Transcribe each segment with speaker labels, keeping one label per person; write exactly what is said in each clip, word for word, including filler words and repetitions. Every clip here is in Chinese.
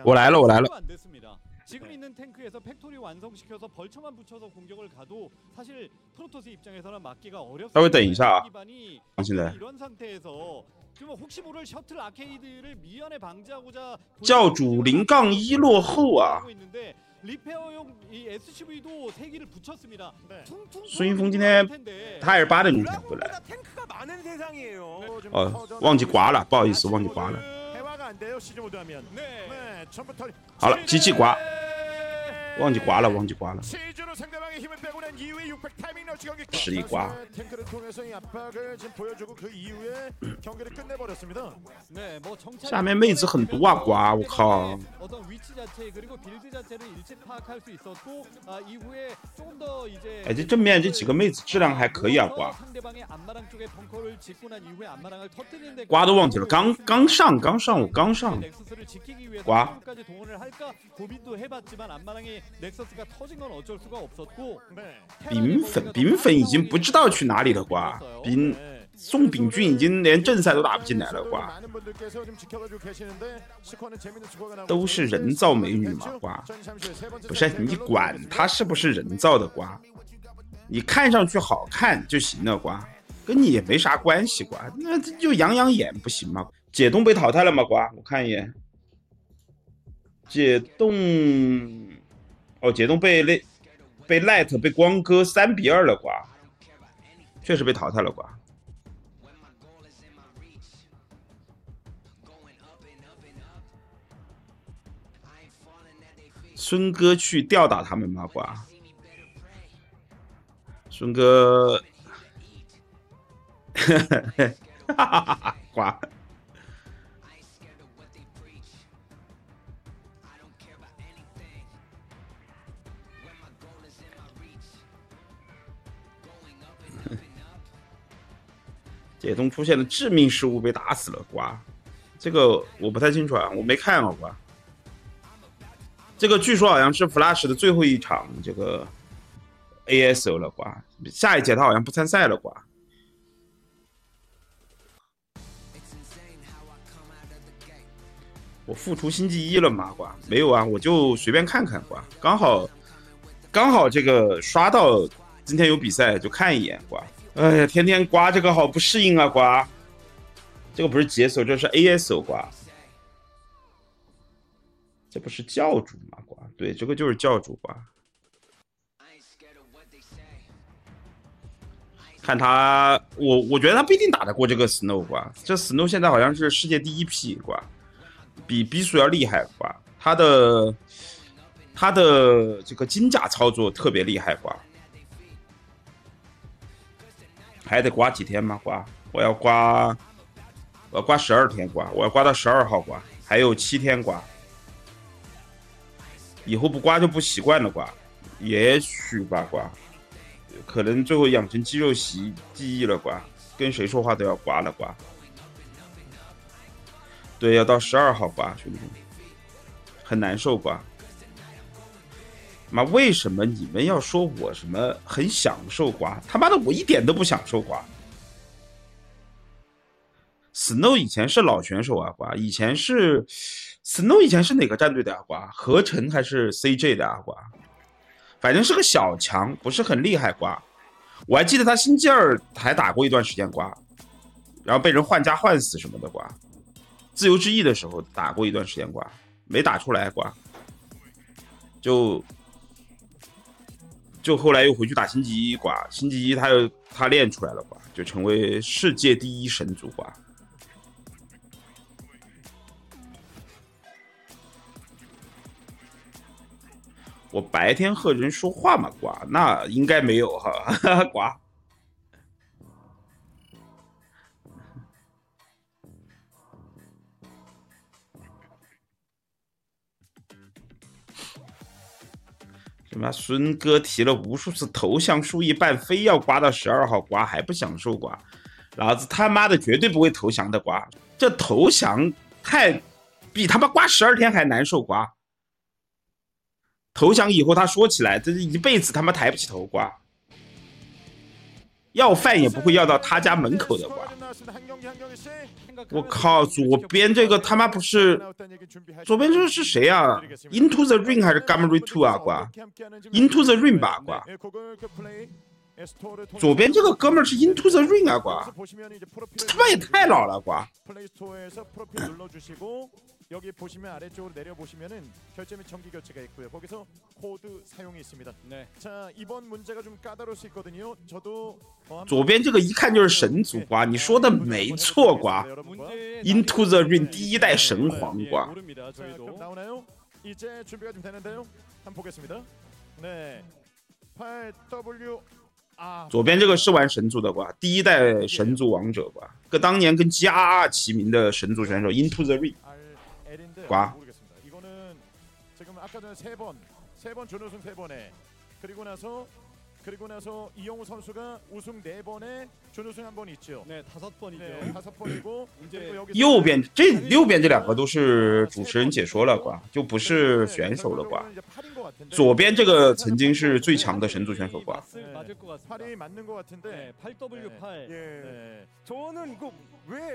Speaker 1: 我来了，我来了。
Speaker 2: 지금 있는 탱크에서 팩토리 완성시켜서 벌처만 붙여서 공격을 가도 사실 프로토스 입장에서는 막기가 어렵습니다.
Speaker 1: 稍微等一下啊，
Speaker 2: 기반이
Speaker 1: 现在
Speaker 2: 이런 상태에서 그러면 혹시 모를 셔틀 아케이드를 미연에 방지하고자
Speaker 1: 教主零杠一落后啊！
Speaker 2: 리페어용 이 에스씨브이도 세 기를 붙였습니다. 네.
Speaker 1: 孙云峰今天他还是八点钟才回来。哦，忘记刮了，不好意思，忘记刮了。好了，机器刮，忘记刮了，忘记刮了。实力刮。下面妹子很多啊，刮，我靠！ 哎，这正面这几个妹子质量还可以啊，刮。刮都忘记了，刚刚上，刚上，我刚上。刮。丙粉，丙粉已经不知道去哪里了，刮。丙。 宋炳俊已经连正赛都打不进来了，瓜！都是人造美女嘛，瓜！不是你管她是不是人造的，瓜！你看上去好看就行了，瓜，跟你也没啥关系，瓜！那就养养眼不行吗？解冻被淘汰了吗，瓜？我看一眼，解冻，哦，解冻被被被 Light 被光哥三比二了，瓜！确实被淘汰了，瓜！ 孙哥去吊打他们吗？瓜，孙哥，哈哈哈哈！瓜，解冻出现了致命失误，被打死了。瓜，这个我不太清楚啊，我没看啊，瓜。 这个据说好像是 Flash 的最后一场这个 A S O 了，瓜，下一届他好像不参赛了，瓜。我复出星际一了吗，瓜？没有啊，我就随便看看，瓜。刚好刚好这个刷到今天有比赛就看一眼，瓜。哎呀，天天刮这个好不适应啊，瓜。这个不是解锁，这是 A S O 瓜。 这不是教主吗？瓜，对，这个就是教主瓜。看他，我我觉得他不一定打得过这个 Snow 瓜。这 Snow 现在好像是世界第一批瓜，比比鼠要厉害瓜。他的他的这个金甲操作特别厉害瓜。还得刮几天吗？刮，我要刮，我要刮十二天刮，我要刮到十二号刮，还有七天刮。 以后不刮就不习惯了刮，也许吧刮，可能最后养成肌肉习记忆了刮，跟谁说话都要刮了刮。对，要到十二号刮，兄弟，很难受刮。妈，为什么你们要说我什么很享受刮？他妈的，我一点都不享受刮。Snow 以前是老选手啊刮，以前是。 Snow 以前是哪个战队的啊？瓜，合成还是 C J 的啊？瓜，反正是个小强，不是很厉害瓜。我还记得他星期二还打过一段时间瓜，然后被人换家换死什么的瓜。自由之翼的时候打过一段时间瓜，没打出来瓜，就就后来又回去打星际一瓜，星际一他又他练出来了瓜，就成为世界第一神族瓜。 我白天和人说话嘛，瓜，那应该没有哈，哈哈，瓜。什么？孙哥提了无数次投降输一半，非要刮到十二号刮，还不享受刮？老子他妈的绝对不会投降的刮！这投降太比他妈刮十二天还难受刮！ 投降以后，他说起来，这是一辈子他妈抬不起头瓜，要饭也不会要到他家门口的瓜。 我靠，左边这个他妈不是，左边这个是谁啊 ？Into the Ring 还是 Gamma Ray Two 啊？瓜 ，Into the Ring 吧，瓜。左边这个哥们儿是 Into the Ring 啊，瓜，这他妈也太老了，瓜。
Speaker 3: 여기 보시면 아래쪽으로 내려 보시면은 결제 및 정기 결제가 있고요. 거기서 코드 사용이 있습니다. 네. 자 이번 문제가 좀 까다로울 수 있거든요. 저도
Speaker 1: 左边这个一看就是神族瓜，你说的没错瓜。Into the Ring 第一代神皇瓜。
Speaker 3: 나오나요? 이제 준비가 좀 되는데요. 한번 보겠습니다. 네. 팔 더블유
Speaker 1: 左边这个是玩神族的瓜，第一代神族王者瓜，跟当年跟 G R R 齐名的神族选手 Into the Ring。 과.
Speaker 3: 이거는 지금 아까 전에 세 번, 세 번 준우승 세 번에 그리고 나서 그리고 나서 이영우 선수가 우승 네 번에 준우승 한 번 있죠.
Speaker 2: 네, 다섯 번이죠.
Speaker 3: 네, 다섯 번이고 이제
Speaker 1: 右边这右边这两个都是主持人解说了瓜，就不是选手了瓜。左边这个曾经是最强的神族选手瓜。
Speaker 3: 팔이 맞는 것 같은데.
Speaker 2: 팔 더블유 팔.
Speaker 4: 예. 저는 이거 왜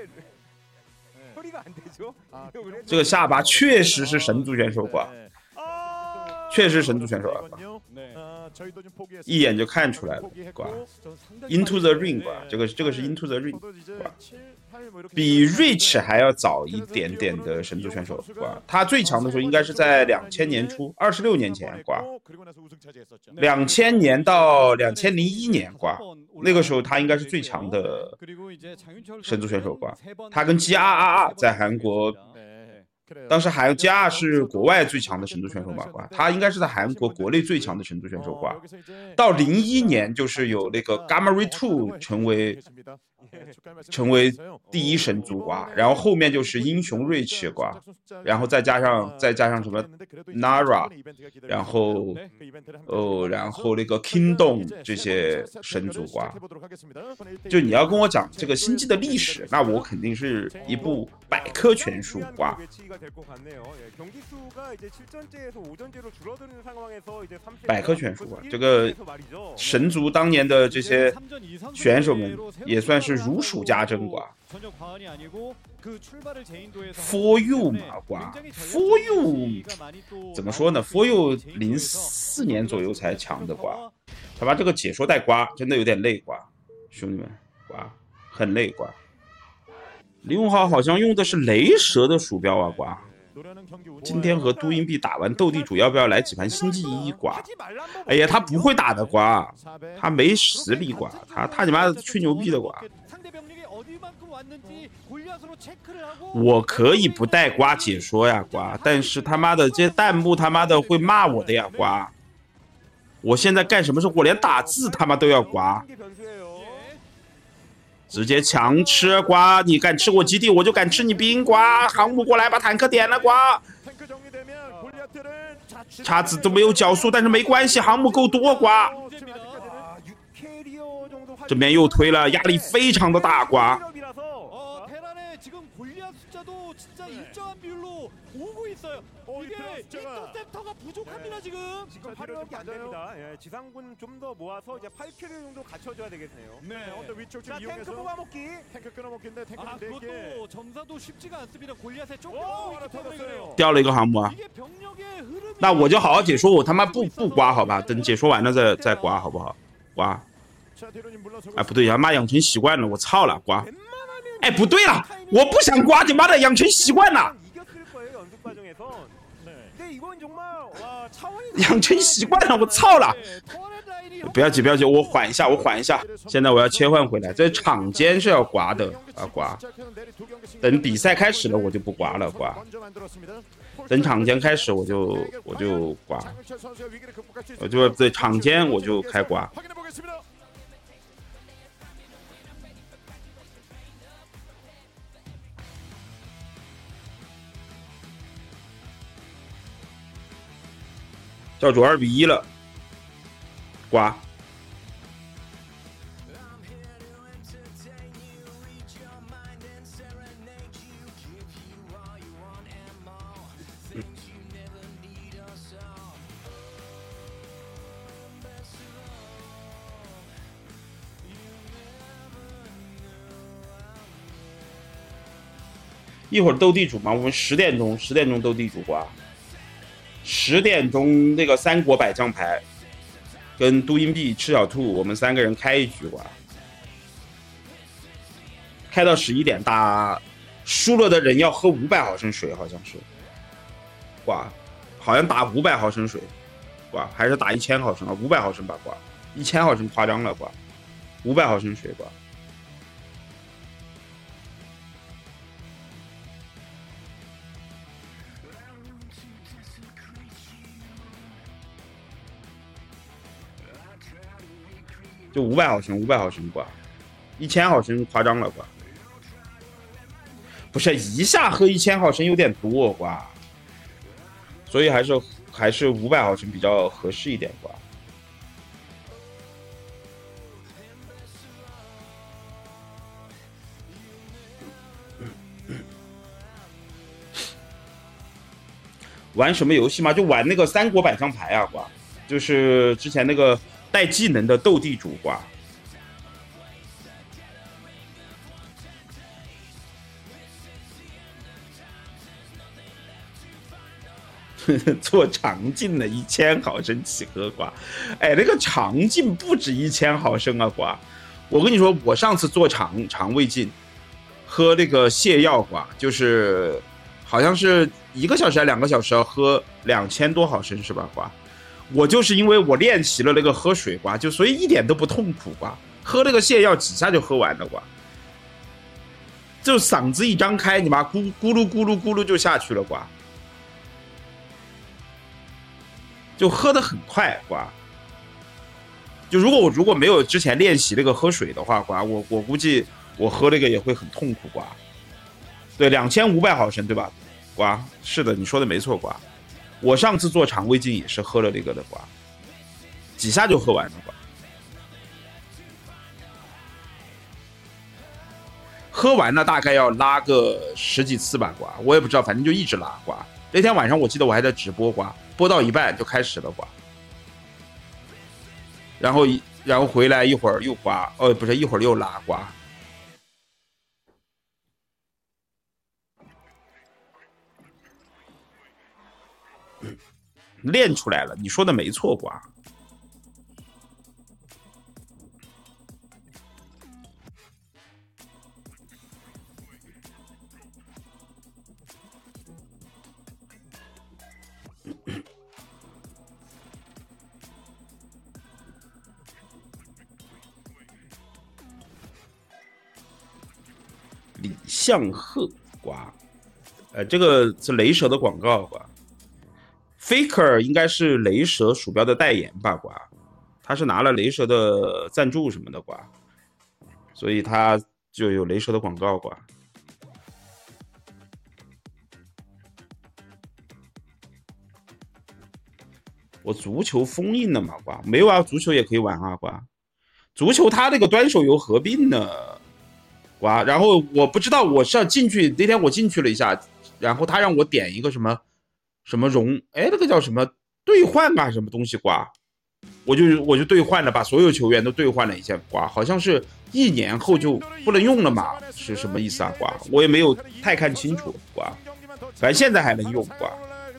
Speaker 4: 처리가 안 되죠?
Speaker 1: 这个下巴确实是神族选手瓜，确实神族选手啊，一眼就看出来了瓜。Into the Ring 瓜，这个这个是 Into the Ring 瓜，比 Rich 还要早一点点的神族选手瓜。他最强的时候应该是在两千年初，二十六年前瓜，两千年到两千零一年瓜。 那个时候他应该是最强的神族选手瓜，他跟 G R R 在韩国，当时韩 G R R 是国外最强的神族选手瓜，他应该是在韩国国内最强的神族选手瓜。到零一年就是有那个 Gamma Ray Two 成为成为第一神族瓜，然后后面就是英雄 Rich 瓜，然后再加上再加上什么 Nara， 然后哦，然后那个 Kingdom 这些神族瓜。就你要跟我讲这个星际的历史，那我肯定是一部百科全书瓜。百科全书啊，这个神族当年的这些选手们也算是如数家珍瓜。For you 嘛瓜 ，For you 怎么说呢 ？For you 零四年左右才强的瓜，他把这个解说带瓜，真的有点累瓜，兄弟们瓜，很累瓜。李永浩好像用的是雷蛇的鼠标啊瓜。 今天和都硬币打完斗地主，要不要来几盘星际一瓜？哎呀，他不会打的瓜，他没实力瓜，他他你妈的吹牛逼的瓜。我可以不带瓜解说呀瓜，但是他妈的这些弹幕他妈的会骂我的呀瓜。我现在干什么事？我连打字他妈都要瓜。 直接强吃瓜！你敢吃我基地，我就敢吃你兵瓜！航母过来把坦克点了瓜！叉子都没有角速，但是没关系，航母够多瓜！这边又推了，压力非常的大瓜！
Speaker 2: 인터셉터가 부족합니다 지금.
Speaker 4: 지금 활용이 안 됩니다. 예, 지상군 좀 더 모아서 이제 팔 킬로 정도 갖춰줘야 되겠네요.
Speaker 3: 네, 언더 위쪽 좀
Speaker 4: 자,
Speaker 3: 이용해서
Speaker 4: 탱크 뽑아먹기.
Speaker 3: 탱크 끊어먹기인데 탱크
Speaker 2: 아,
Speaker 3: 네 개.
Speaker 2: 그것도 점사도 쉽지가 않습니다. 골리앗에 쫓겨
Speaker 3: 오,
Speaker 2: 있기 때문에 그래요.
Speaker 1: 掉了一个航母啊！
Speaker 2: 이게 병력의 흐름이
Speaker 1: 那我就好好解说，我他妈不不刮好吧？等解说完了再再刮好不好？刮！
Speaker 3: 자, 대로님 물러서고
Speaker 1: 哎，不对，他妈养成习惯了，我操了，刮！哎，不对了，我不想刮，你妈的养成习惯了，
Speaker 4: 이겼을 거예요 연습 과정에선.
Speaker 3: 네.
Speaker 4: 근데 이건 정말 와 차원이
Speaker 1: 养成习惯了，我操了！ 不要急，不要急，我缓一下，我缓一下。现在我要切换回来，这场间是要刮的啊刮。等比赛开始了，我就不刮了刮。等场间开始，我就我就刮。我就对场间我就开刮。 教主二比一了，刮。嗯、 一会儿斗地主嘛，我们十点钟十点钟斗地主瓜，十点钟那个三国百将牌，跟都阴币赤小兔，我们三个人开一局瓜，开到十一点打，输了的人要喝五百毫升水，好像是，瓜，好像打五百毫升水，瓜，还是打一千毫升啊？五百毫升吧，瓜，一千毫升夸张了，瓜，五百毫升水瓜。就五百毫升，五百毫升挂，一千毫升夸张了挂。不是一下喝一千毫升有点多挂，所以还是还是五百毫升比较合适一点挂。玩什么游戏吗？就玩那个三国百将牌啊挂，就是之前那个。带技能的斗地主挂，做肠镜的一千毫升起喝挂，哎，那个肠镜不止一千毫升啊挂！我跟你说，我上次做肠肠胃镜，喝那个泻药挂，就是好像是一个小时还两个小时要喝两千多毫升是吧挂？我就是因为我练习了那个喝水瓜，就所以一点都不痛苦瓜，喝那个泻药几下就喝完了瓜，就嗓子一张开，你妈咕咕噜咕噜咕噜就下去了瓜，就喝得很快瓜。就如果我如果没有之前练习那个喝水的话瓜，我我估计我喝那个也会很痛苦瓜。对，两千五百毫升对吧？瓜，是的，你说的没错瓜。我上次做肠胃镜也是喝了那个的瓜，几下就喝完了瓜。喝完了大概要拉个十几次吧瓜，我也不知道，反正就一直拉瓜。那天晚上我记得我还在直播瓜，播到一半就开始了瓜，然后然后回来一会儿又瓜，哦不是一会儿又拉瓜。练出来了，你说的没错瓜。李相鹤瓜，呃，这个是雷蛇的广告瓜。Faker 应该是雷蛇鼠标的代言吧瓜，他是拿了雷蛇的赞助什么的瓜，所以他就有雷蛇的广告瓜。我足球封印了嘛瓜，没有啊，足球也可以玩啊瓜，足球他那个端手游合并呢瓜，然后我不知道我是要进去，那天我进去了一下，然后他让我点一个什么。什么融哎，那个叫什么兑换吧，什么东西瓜，我就我就兑换了，把所有球员都兑换了一下瓜，好像是一年后就不能用了嘛，是什么意思啊瓜？我也没有太看清楚瓜，反正现在还能用瓜。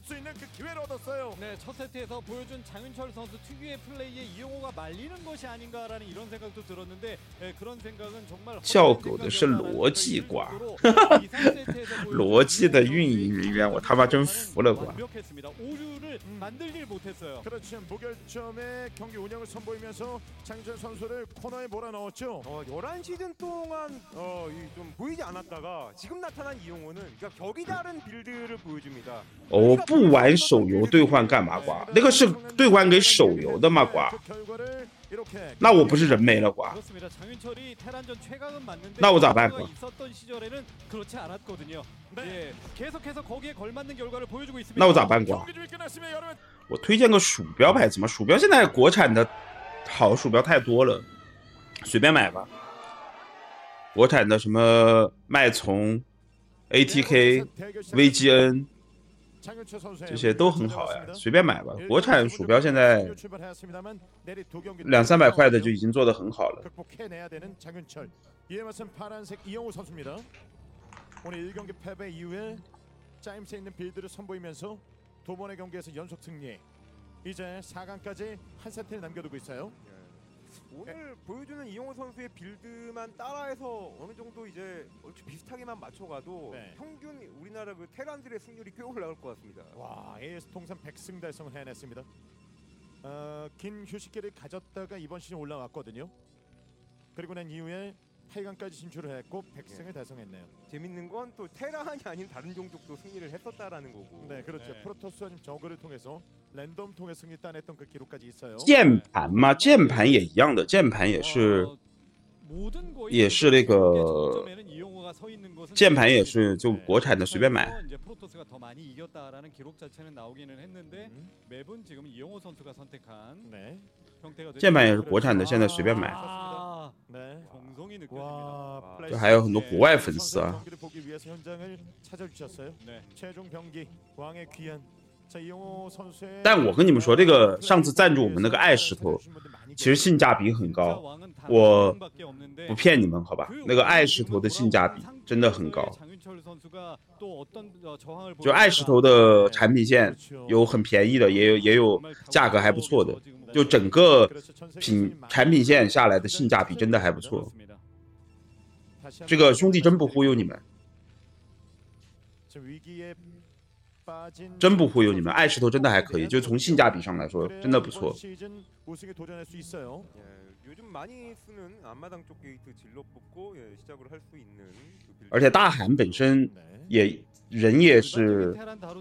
Speaker 2: 네, 첫 세트에서 보여준 장윤철 선수 특유의 플레이에 이용호가 말리는 것이 아닌가라는 이런 생각도 들었는데 네, 그런 생각은 정말
Speaker 1: 叫狗的是逻辑瓜，逻辑的运营人员，我他妈真服了瓜。
Speaker 2: 오류를 만들질 못했어요.
Speaker 3: 그렇죠. 무결점의 경기 운영을 선보이면서 장윤철 선수를 코너에 몰아넣었죠.
Speaker 4: 어, 열한 시즌 동안 어, 좀 보이지 않았다가 지금 나타난 이용호는 그러니까 격이 다른 빌드를 보여줍니다.
Speaker 1: 我不玩手游兑换干嘛瓜？那个是兑换给手游的吗瓜？那我不是人没了瓜？那我咋办瓜？那我咋办瓜？我推荐个鼠标牌子嘛？鼠标现在国产的好鼠标太多了，随便买吧。国产的什么脉从、A T K、V G N。 这些都很好呀，随便买吧。国产鼠标现在两三百块的就已经做得很好了。
Speaker 3: 오늘 일 경기 패배 이후에 짜임새 있는 빌드를 선보이면서 두 번의 경기에서 연속 승리. 이제 사 강까지 한 세트를 남겨두고 있어요.
Speaker 4: 오늘 보여주는 이용호 선수의 빌드만 따라해서 어느 정도 이제 얼추 비슷하게만 맞춰가도
Speaker 3: 네.
Speaker 4: 평균 우리나라 그 테란들의 승률이 꽤 올라갈 것 같습니다.
Speaker 3: 와, 에이에스 통산 백 승 달성을 해냈습니다. 어, 긴 휴식기를 가졌다가 이번 시즌 올라왔거든요. 그리고 난 이후에 팔 강까지 진출을 했고 백 승을
Speaker 4: 네.
Speaker 3: 달성했네요.
Speaker 4: 재밌는 건 또 테란이 아닌 다른 종족도 승리를 했었다라는 거고.
Speaker 3: 네, 그렇죠.
Speaker 2: 네.
Speaker 3: 프로토스와 저그를 통해서 랜덤 통해 승리 따냈던 그 기록까지 있어요.
Speaker 1: 键盘嘛，键盘也一样的，键盘也是
Speaker 2: 어, 모든 거의
Speaker 1: 也是那个
Speaker 2: 정점에는 이용호가 서 있는 것은
Speaker 1: 键盘也是就国产的随便买。
Speaker 2: 이제 프로토스가 더 많이 이겼다라는 기록 자체는 나오기는 했는데
Speaker 3: 음,
Speaker 2: 맵은 지금 이용호 선수가 선택한
Speaker 3: 네,
Speaker 2: 형태가
Speaker 1: 键盘也是国产的，现在随便买。
Speaker 2: 아,
Speaker 3: 네.
Speaker 2: 정성이 느껴집니다.
Speaker 3: 와,
Speaker 4: 와.
Speaker 3: 플레이
Speaker 1: 就还有很多国外粉丝啊。
Speaker 3: 경기를 보기 위해서 현장을 찾아주셨어요.
Speaker 2: 네.
Speaker 3: 최종 경기 왕의 귀한. 자, 이용호 선수의
Speaker 1: 但我跟你们说，这个上次赞助我们那个爱石头，其实性价比很高，我不骗你们，好吧？那个爱石头的性价比真的很高。就爱石头的产品线有很便宜的，也有也有价格还不错的，就整个品产品线下来的性价比真的还不错。这个兄弟真不忽悠你们。 真不忽悠你们，爱石头真的还可以，就从性价比上来说，真的不错。
Speaker 4: 요즘 많이 쓰는 앞마당 쪽 게이트 질러 뽑고 예, 시작을 할 수 있는 그 빌드.
Speaker 1: 而且大韩本身也人也是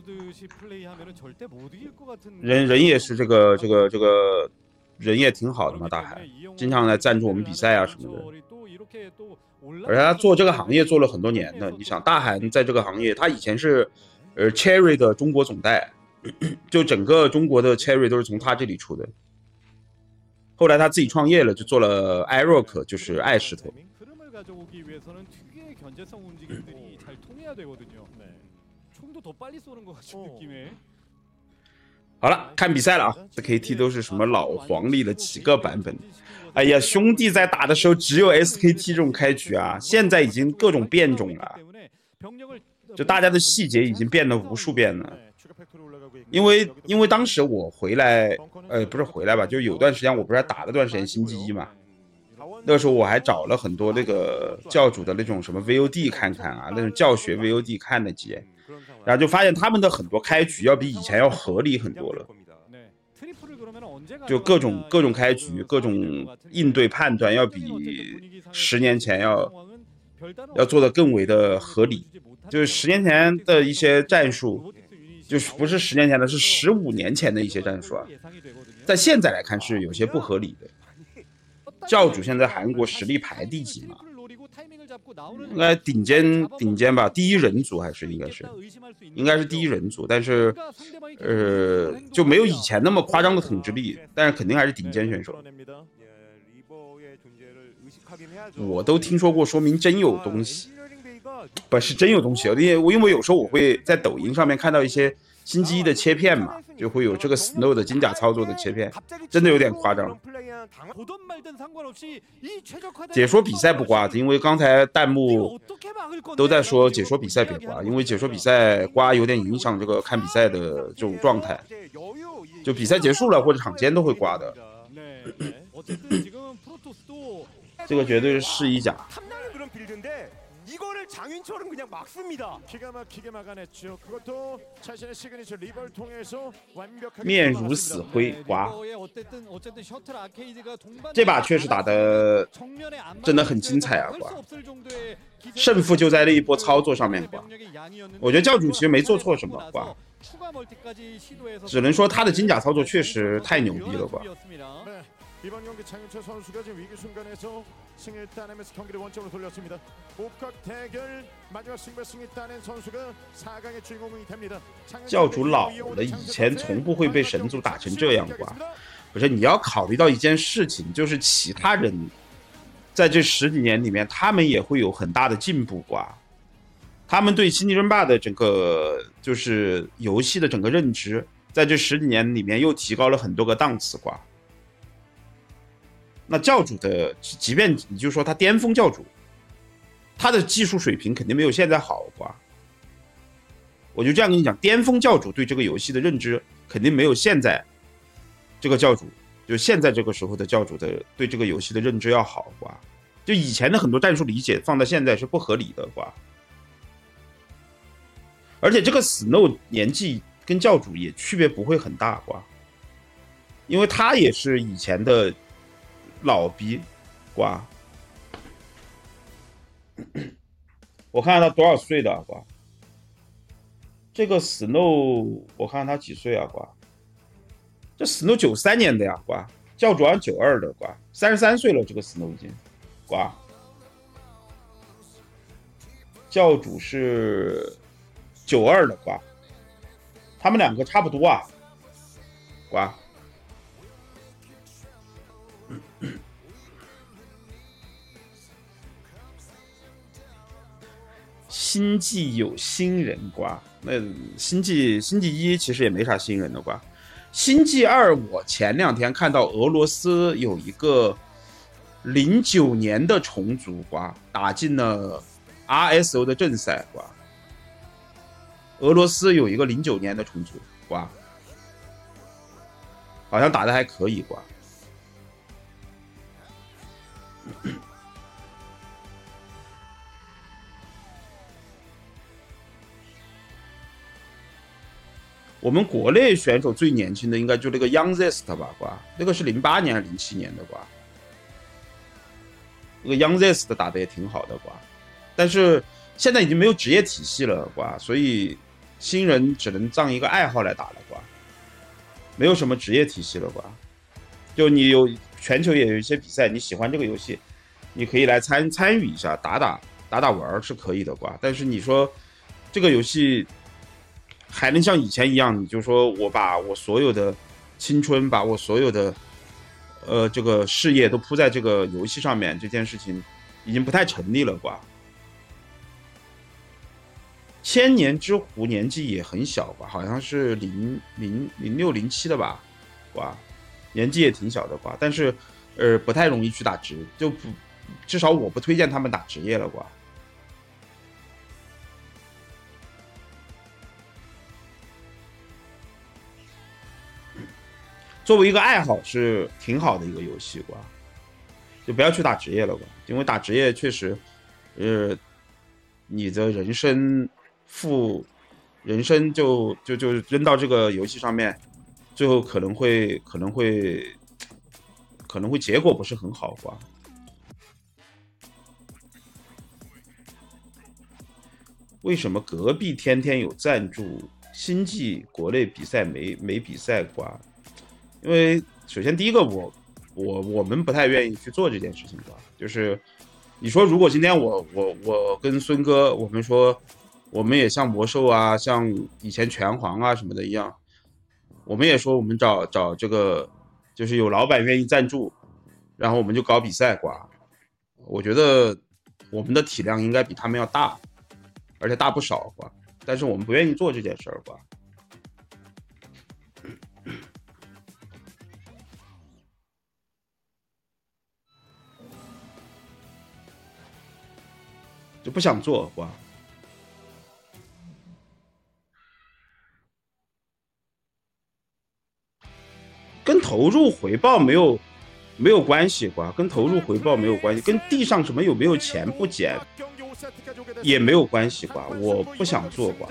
Speaker 1: 人人也是这个这个这个人也挺好的嘛，大韩经常来赞助我们比赛啊什么的。而且他做这个行业做了很多年的，你想大韩在这个行业，他以前是。 呃 ，Cherry 的中国总代，就整个中国的 Cherry 都是从他这里出的。后来他自己创业了，就做了 iRock， 就是爱石头。好了，看比赛了啊！这 K T 都是什么老黄历的几个版本？哎呀，兄弟在打的时候只有 S K T 这种开局啊，现在已经各种变种了。 就大家的细节已经变了无数遍了，因为因为当时我回来，呃，不是回来吧，就有段时间我不是还打了段时间星际一嘛，那个时候我还找了很多那个教主的那种什么 V O D 看看啊，那种教学 V O D 看了几眼，然后就发现他们的很多开局要比以前要合理很多了，就各种各种开局、各种应对判断要比十年前要要做的更为的合理。 就是十年前的一些战术，就是不是十年前的，是十五年前的一些战术啊，在现在来看是有些不合理的。教主现在韩国实力排第几嘛？应该顶尖顶尖吧，第一人组还是应该是，应该是第一人组，但是呃就没有以前那么夸张的统治力，但是肯定还是顶尖选手。我都听说过，说明真有东西。 不是真有东西，因为我因为有时候我会在抖音上面看到一些星期一的切片嘛，就会有这个 Snow 的金甲操作的切片，真的有点夸张。解说比赛不刮，因为刚才弹幕都在说解说比赛别刮，因为解说比赛刮有点影响这个看比赛的这种状态，就比赛结束了或者场间都会刮的。这个绝对是试衣甲。
Speaker 4: 이거를 장윤철은 그냥 막습니다.
Speaker 3: 기가 막히게 막아냈죠. 그것도 자신의 시그니처 리버를 통해서 완벽하게
Speaker 1: 面如死灰，哇！这把确实打得真的很精彩啊，瓜！胜负就在那一波操作上面，瓜！我觉得教主其实没做错什么，瓜！只能说他的金甲操作确实太牛逼了，瓜！
Speaker 3: 이번 경기 장윤철 선수가 지금 위기 순간에서 승리를 따내면서 경기를 원점으로 돌렸습니다. 옥각 대결 마지막 승부에 승리 따낸 선수가 사 강의 주인공이 됩니다.
Speaker 1: 教主老了，以前从不会被神族打成这样瓜。可是你要考虑到一件事情，就是其他人在这十几年里面，他们也会有很大的进步瓜。他们对星际争霸的整个就是游戏的整个认知，在这十几年里面又提高了很多个档次瓜。 那教主的，即便你就说他巅峰教主， 他的技术水平肯定没有现在好瓜。我就这样跟你讲，巅峰教主对这个游戏的认知肯定没有现在这个教主，就现在这个时候的教主的对这个游戏的认知要好瓜。就以前的很多战术理解放到现在是不合理的瓜。而且这个 Snow 年纪跟教主也区别不会很大瓜，因为他也是以前的老逼瓜。我看看他多少岁的瓜？这个 Snow 我看看他几岁啊瓜？这 Snow 九三年的呀瓜，教主好像九二的瓜，三十三岁了，这个 Snow 已经瓜。教主是九二的瓜，他们两个差不多啊瓜。星际有新人瓜，那星际星际一其实也没啥新人的瓜。星际二我前两天看到俄罗斯有一个零九年的虫族瓜打进了 R S O 的正赛瓜。俄罗斯有一个零九年的虫族瓜，好像打得还可以瓜。我们国内选手最年轻的应该就那个 Young Zest 吧，瓜，那个是零八年还是零七年的瓜？那个 Young Zest 打的也挺好的瓜，但是现在已经没有职业体系了瓜，所以新人只能当一个爱好来打了瓜，没有什么职业体系了瓜。就你有全球也有一些比赛，你喜欢这个游戏，你可以来参参与一下，打打打打玩是可以的瓜。但是你说这个游戏还能像以前一样，你就说我把我所有的青春，把我所有的呃这个事业都扑在这个游戏上面，这件事情已经不太成立了瓜。千年之狐年纪也很小吧，好像是零零零六零七的吧，瓜，年纪也挺小的瓜，但是呃不太容易去打职，就不至少我不推荐他们打职业了瓜。作为一个爱好是挺好的一个游戏瓜，就不要去打职业了瓜，因为打职业确实，呃，你的人生负人生就就就扔到这个游戏上面，最后可能会可能会可能会结果不是很好瓜。为什么隔壁天天有赞助，星际国内比赛没没比赛瓜？因为首先第一个我我我们不太愿意去做这件事情吧，就是你说如果今天我我我跟孙哥我们说我们也像魔兽啊，像以前拳皇啊什么的一样，我们也说我们找找这个就是有老板愿意赞助，然后我们就搞比赛瓜。我觉得我们的体量应该比他们要大，而且大不少瓜，但是我们不愿意做这件事儿瓜。就不想做瓜，跟投入回报没有没有关系瓜，跟投入回报没有关系，跟地上什么有没有钱不减也没有关系瓜，我不想做瓜。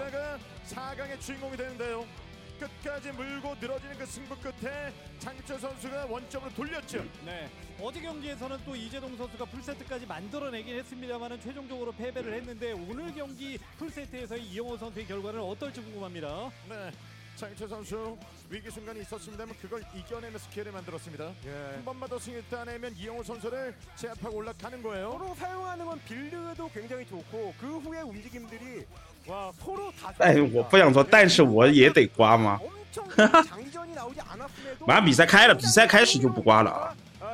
Speaker 3: 끝까지 물고 늘어지는 그 승부 끝에 장윤철 선수가 원점으로 돌렸죠.
Speaker 2: 네, 어제 경기에서는 또 이재동 선수가 풀세트까지 만들어내긴 했습니다만은 최종적으로 패배를 했는데 오늘 경기 풀세트에서의 이영호 선수의 결과는 어떨지 궁금합니다.
Speaker 3: 네, 장윤철 선수 위기 순간이 있었습니다만 그걸 이겨내면서 기회를 만들었습니다. 예. 한 번만 더 승리 따내면 이영호 선수를 제압하고 올라가는 거예요.
Speaker 4: 서로 사용하는 건 빌드도 굉장히 좋고 그 후의 움직임들이 와 서로 다.
Speaker 1: 哎，我不想说，但是我也得刮吗？马上比赛开了，比赛开始就不刮了啊。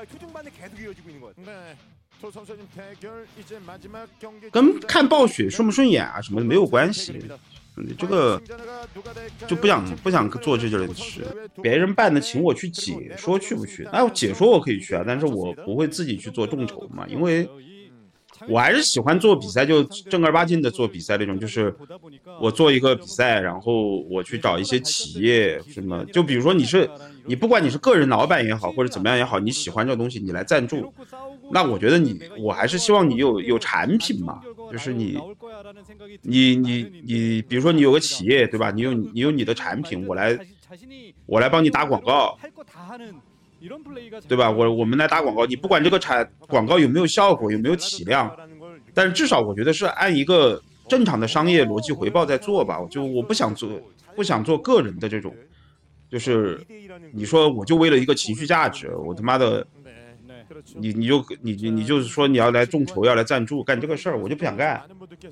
Speaker 1: 跟看暴雪顺不顺眼啊什么的没有关系，你这个就不想不想做这件事。别人办的请我去解说去不去？哎，解说我可以去啊，但是我不会自己去做众筹嘛，因为我还是喜欢做比赛，就正儿八经的做比赛那种，就是我做一个比赛，然后我去找一些企业什么，就比如说你是你不管你是个人老板也好，或者怎么样也好，你喜欢这个东西，你来赞助，那我觉得你我还是希望你有有产品嘛，就是你你你你，比如说你有个企业对吧？你有你有你的产品，我来我来帮你打广告。对吧？我我们来打广告，你不管这个产广告有没有效果，有没有体量，但是至少我觉得是按一个正常的商业逻辑回报在做吧。就我不想做，不想做个人的这种，就是你说我就为了一个情绪价值，我他妈的，你你就你你就是说你要来众筹，要来赞助，干这个事儿，我就不想干，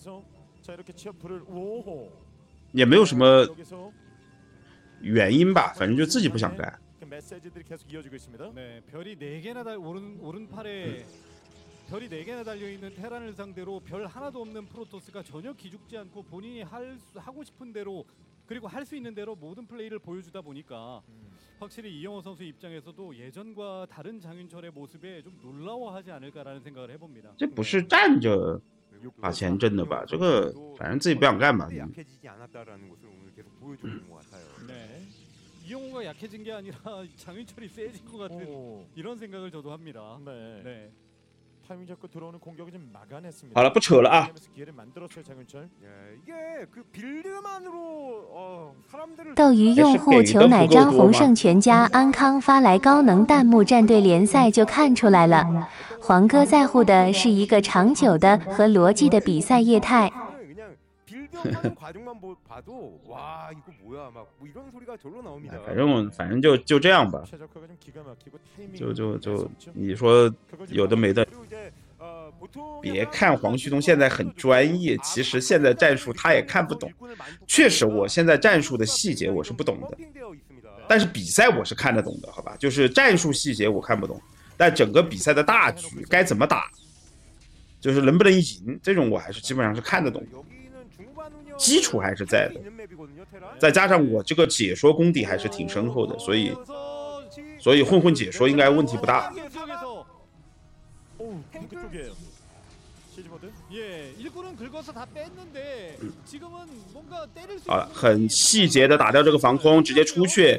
Speaker 1: 也没有什么原因吧，反正就自己不想干。
Speaker 3: 메시지들이 계속 이어지고 있습니다.
Speaker 2: 네, 별이 네 개나 달 오른 오른팔에 별이 네 개나 달려 있는 테란을 상대로 별 하나도 없는 프로토스가 전혀 기죽지 않고 본인이 할 수, 하고 싶은 대로 그리고 할 수 있는 대로 모든 플레이를 보여주다 보니까 음. 확실히 이영호 선수 입장에서도 예전과 다른 장윤철의 모습에 좀 놀라워하지 않을까라는 생각을 해봅니다.
Speaker 1: 这不是站着把钱挣的吧？这个反正自己不想干吧。
Speaker 2: 네. 이영호가 약해진 게 아니라 장윤철이 세진 것 같은 오. 이런 생각을 저도 합니다. 네. 네.
Speaker 3: 타이밍 잡고 들어오는 공격을 좀 막아냈습니다.
Speaker 1: 好了，不扯了啊。
Speaker 3: 기회를 만들었어요, 장윤철.
Speaker 4: 이게 그 빌드만으로 어, 사람들을
Speaker 5: 斗鱼用户求奶张宏胜全家安康发来高能弹幕，战队联赛就看出来了。黄哥在乎的是一个长久的和逻辑的比赛业态。
Speaker 4: 빌드하는 과정만 봐도 와 이거 뭐야 막 뭐 이런 소리가 절로 나옵니다.
Speaker 1: 反正反正就就这样吧。就就就你说有的没的。别看黄旭东现在很专业，其实现在战术他也看不懂。确实，我现在战术的细节我是不懂的，但是比赛我是看得懂的，好吧？就是战术细节我看不懂，但整个比赛的大局该怎么打，就是能不能赢，这种我还是基本上是看得懂的。 基础还是在的，再加上我这个解说功底还是挺深厚的，所以所以混混解说应该问题不大。 啊，很细节的打掉这个防空，直接出去，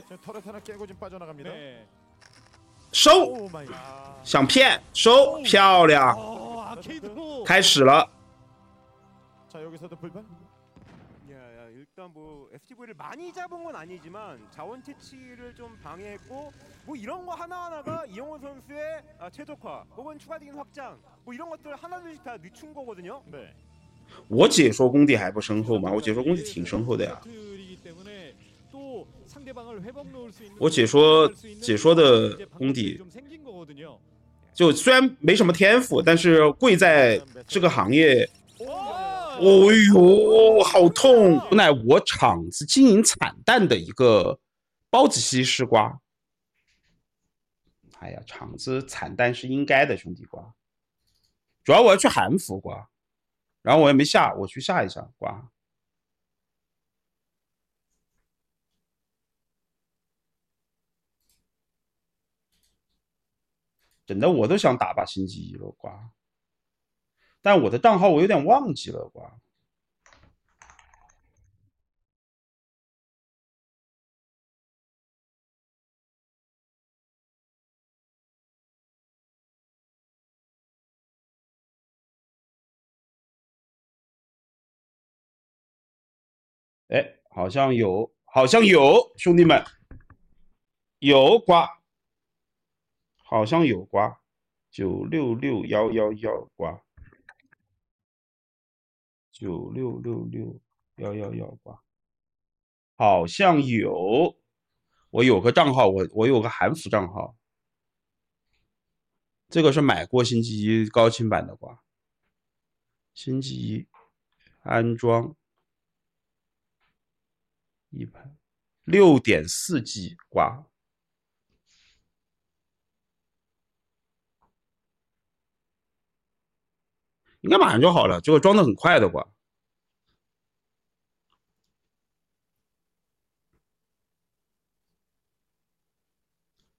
Speaker 1: 收，想骗收，漂亮，开始了。
Speaker 4: 일단 뭐 에스티브이를 많이 잡은 건 아니지만 자원 채취를 좀 방해했고 뭐 이런 거 하나하나가 이영호 선수의 아, 최적화 혹은 추가적인 확장 뭐 이런 것들 하나둘씩 다 늦춘 거거든요. 네.
Speaker 1: 我解说功底还不深厚吗？我解说功底挺深厚的呀。我解说解说的功底，就虽然没什么天赋，但是贵在这个行业。 哦呦，好痛！乃我厂子经营惨淡的一个包子西施瓜。哎呀，厂子惨淡是应该的，兄弟瓜。主要我要去韩服瓜，然后我也没下，我去下一下瓜。整的我都想打把星际一了瓜。 但我的账号我有点忘记了瓜。哎，好像有，好像有，兄弟们，有瓜，好像有瓜，九六六幺幺幺瓜。 九六六六幺幺幺吧，好像有，我有个账号，我我有个韩服账号，这个是买过星期一高清版的瓜，星期一安装一盘六点四 G 瓜，应该马上就好了，这个装的很快的瓜。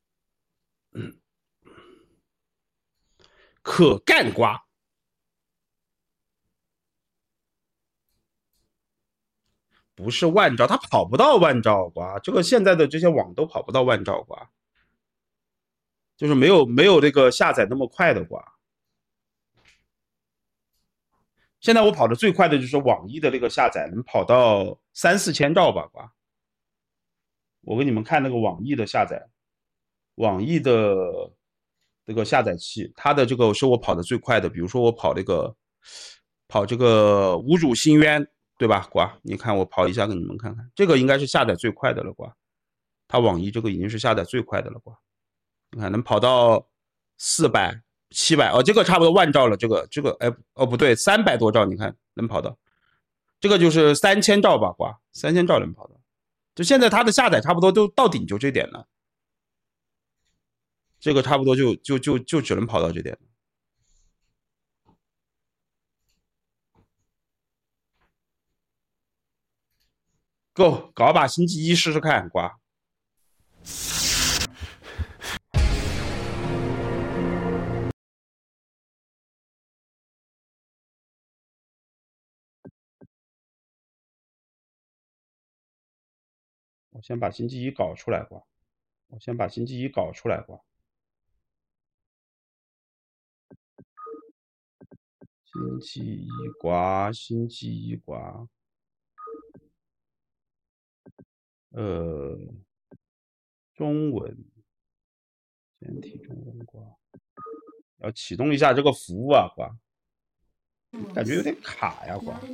Speaker 1: 可干瓜， 不是万兆，它跑不到万兆瓜。这个现在的这些网都跑不到万兆瓜，就是没有没有这个下载那么快的瓜。现在我跑的最快的就是网易的这个下载，能跑到三四千兆吧瓜。我给你们看那个网易的下载，网易的这个下载器，它的这个是我跑的最快的。比如说我跑这个跑这个无主心渊，对吧瓜？你看我跑一下给你们看看，这个应该是下载最快的了瓜。它网易这个已经是下载最快的了瓜。你看能跑到四百七百哦，这个差不多万兆了。这个这个哎哦不对，三百多兆，你看能跑到，这个就是三千兆吧瓜，三千兆能跑到。就现在它的下载差不多都到顶就这点了，这个差不多就就就就只能跑到这点。Go 搞把星期一试试看瓜。我先把星期一搞出来瓜，我先把星期一搞出来瓜。星期一瓜，星期一瓜，呃，中文，简体中文瓜，要启动一下这个服务啊瓜，感觉有点卡呀瓜。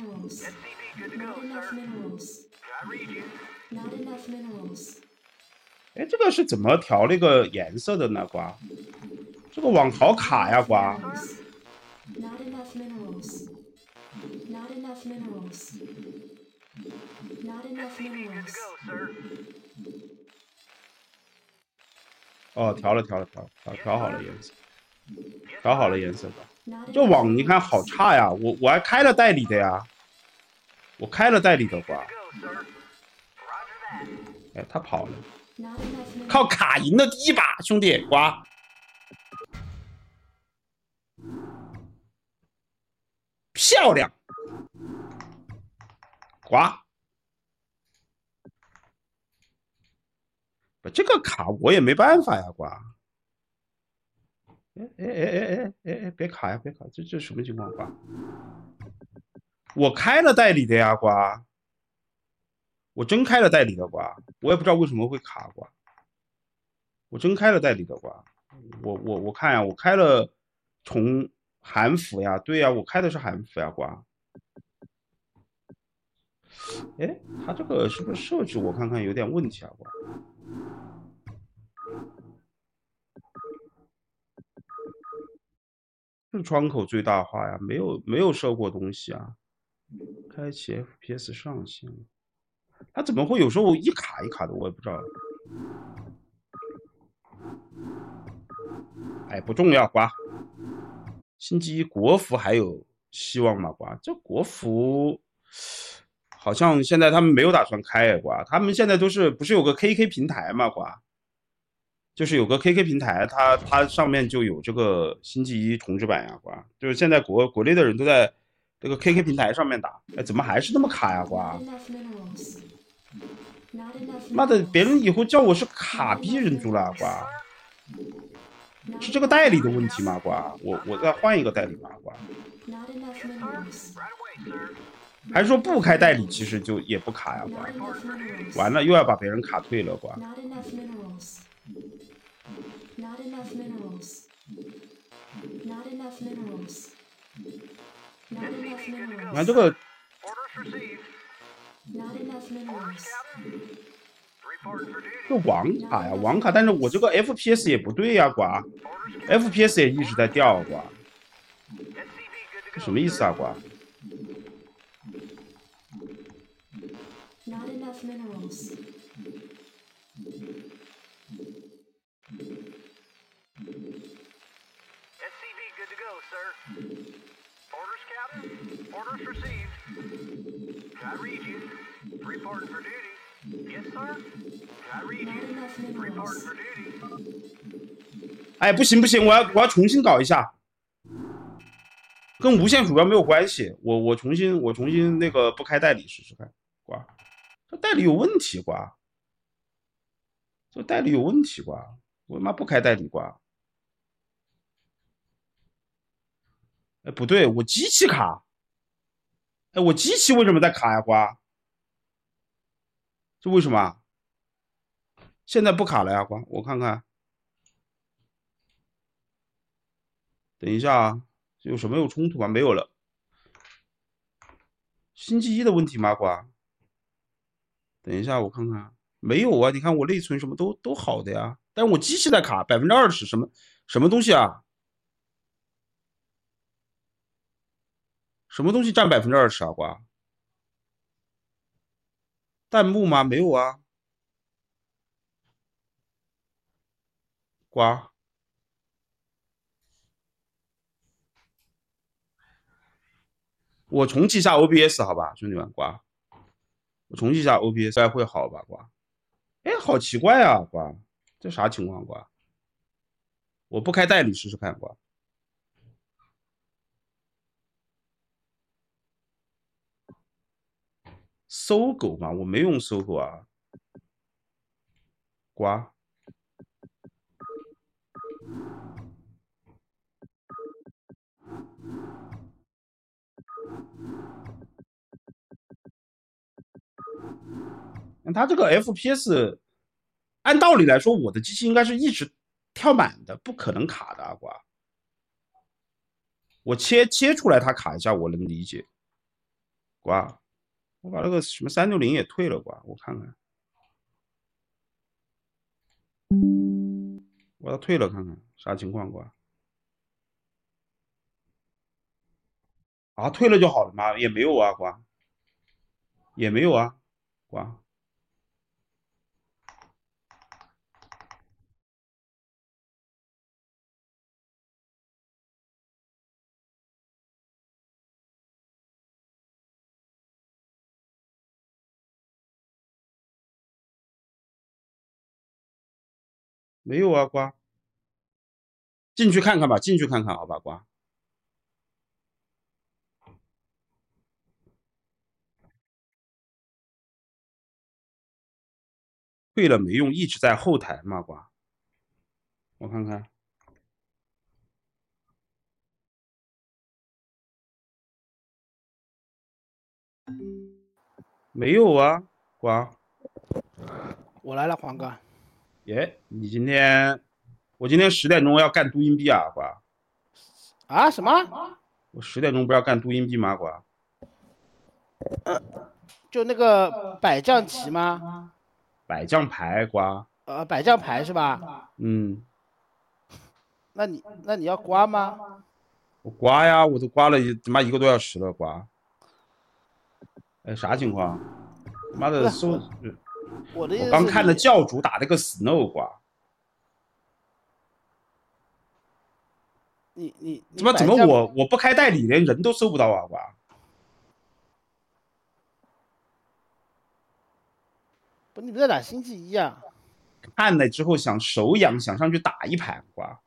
Speaker 1: 哎，这个是怎么调那个颜色的呢瓜？这个网好卡呀瓜。哦，调了调了调了调调好了颜色，调好了颜色吧。这网你看好差呀，我我还开了代理的呀，我开了代理的瓜。哎，他跑了，靠卡赢的第一把，兄弟瓜。漂亮，瓜。这个卡我也没办法呀，瓜。哎哎哎哎哎哎，别卡呀，别卡！这这什么情况，瓜？我开了代理的呀，瓜。我真开了代理的瓜，我也不知道为什么会卡瓜。我真开了代理的瓜，我我我看呀，我开了从韩服呀，对呀，我开的是韩服呀，瓜。哎，他这个是不是设置我看看有点问题啊，瓜？是窗口最大化呀，没有没有设过东西啊。开启 F P S 上限，它怎么会有时候一卡一卡的，我也不知道。哎，不重要，瓜。星期一国服还有希望吗？瓜，这国服好像现在他们没有打算开哎，瓜，他们现在都是不是有个 K K 平台吗？瓜，就是有个 K K 平台，它它上面就有这个星期一重置版呀，瓜，就是现在国国内的人都在这个 K K 平台上面打，哎，怎么还是那么卡呀，瓜？妈的，别人以后叫我是卡逼人族了，瓜。是这个代理的问题吗？瓜，我我再换一个代理吗？瓜，还是说不开代理其实就也不卡呀？瓜，完了又要把别人卡退了，瓜。你看这个。这网卡呀，网卡，但是我这个 F P S 也不对呀，瓜 ，F P S 也一直在掉，瓜，这什么意思啊，瓜？哎，不行不行，我要我要重新搞一下，跟无线鼠标没有关系。我我重新我重新那个不开代理试试看。 瓜，这代理有问题瓜，这代理有问题瓜，我他妈不开代理瓜。哎，不对，我机器卡。哎，我机器为什么在卡呀瓜？这为什么？现在不卡了呀瓜，我看看。等一下啊，有什么有冲突吗？没有了。星期一的问题吗瓜？等一下我看看，没有啊，你看我内存什么都都好的呀，但是我机器在卡百分之二十，什么什么东西啊？什么东西占百分之二十啊瓜？弹幕吗？没有啊，瓜。我重启一下 O B S 好吧，兄弟们，瓜。我重启一下 O B S 应该会好吧，瓜。哎，好奇怪啊，瓜，这啥情况瓜？我不开代理试试看瓜。搜狗吗？我没用搜狗啊，瓜。它这个 F P S， 按道理来说，我的机器应该是一直跳满的，不可能卡的啊，瓜。我切切出来它卡一下，我能理解。瓜，我把那个什么三六零也退了，瓜，我看看，我把它退了看看啥情况，瓜。啊，退了就好了吗？也没有啊，瓜，也没有啊，瓜。没有啊，瓜。进去看看吧，进去看看，好吧，瓜。退了没用，一直在后台嘛，瓜。我看看。没有啊，瓜。
Speaker 6: 我来了，黄哥。
Speaker 1: 耶，你今天，我今天十点钟要干镀银币啊，瓜。
Speaker 6: 啊？什么？
Speaker 1: 我十点钟不是要干镀银币吗，瓜？
Speaker 6: 呃，就那个百将棋吗？
Speaker 1: 百将牌，瓜。
Speaker 6: 呃，百将牌是吧？
Speaker 1: 嗯。
Speaker 6: 那你那你要刮吗？
Speaker 1: 我刮呀，我都刮了他妈一个多小时了，刮。哎，啥情况？他妈的搜，
Speaker 6: 我的意思，
Speaker 1: 我刚看的教主打那个 Snow 刮。
Speaker 6: 你你
Speaker 1: 怎么怎么我我不开代理连人都搜不到啊，刮。
Speaker 6: 不，你不在打星际一啊？
Speaker 1: 看了之后想手痒，想上去打一盘，刮。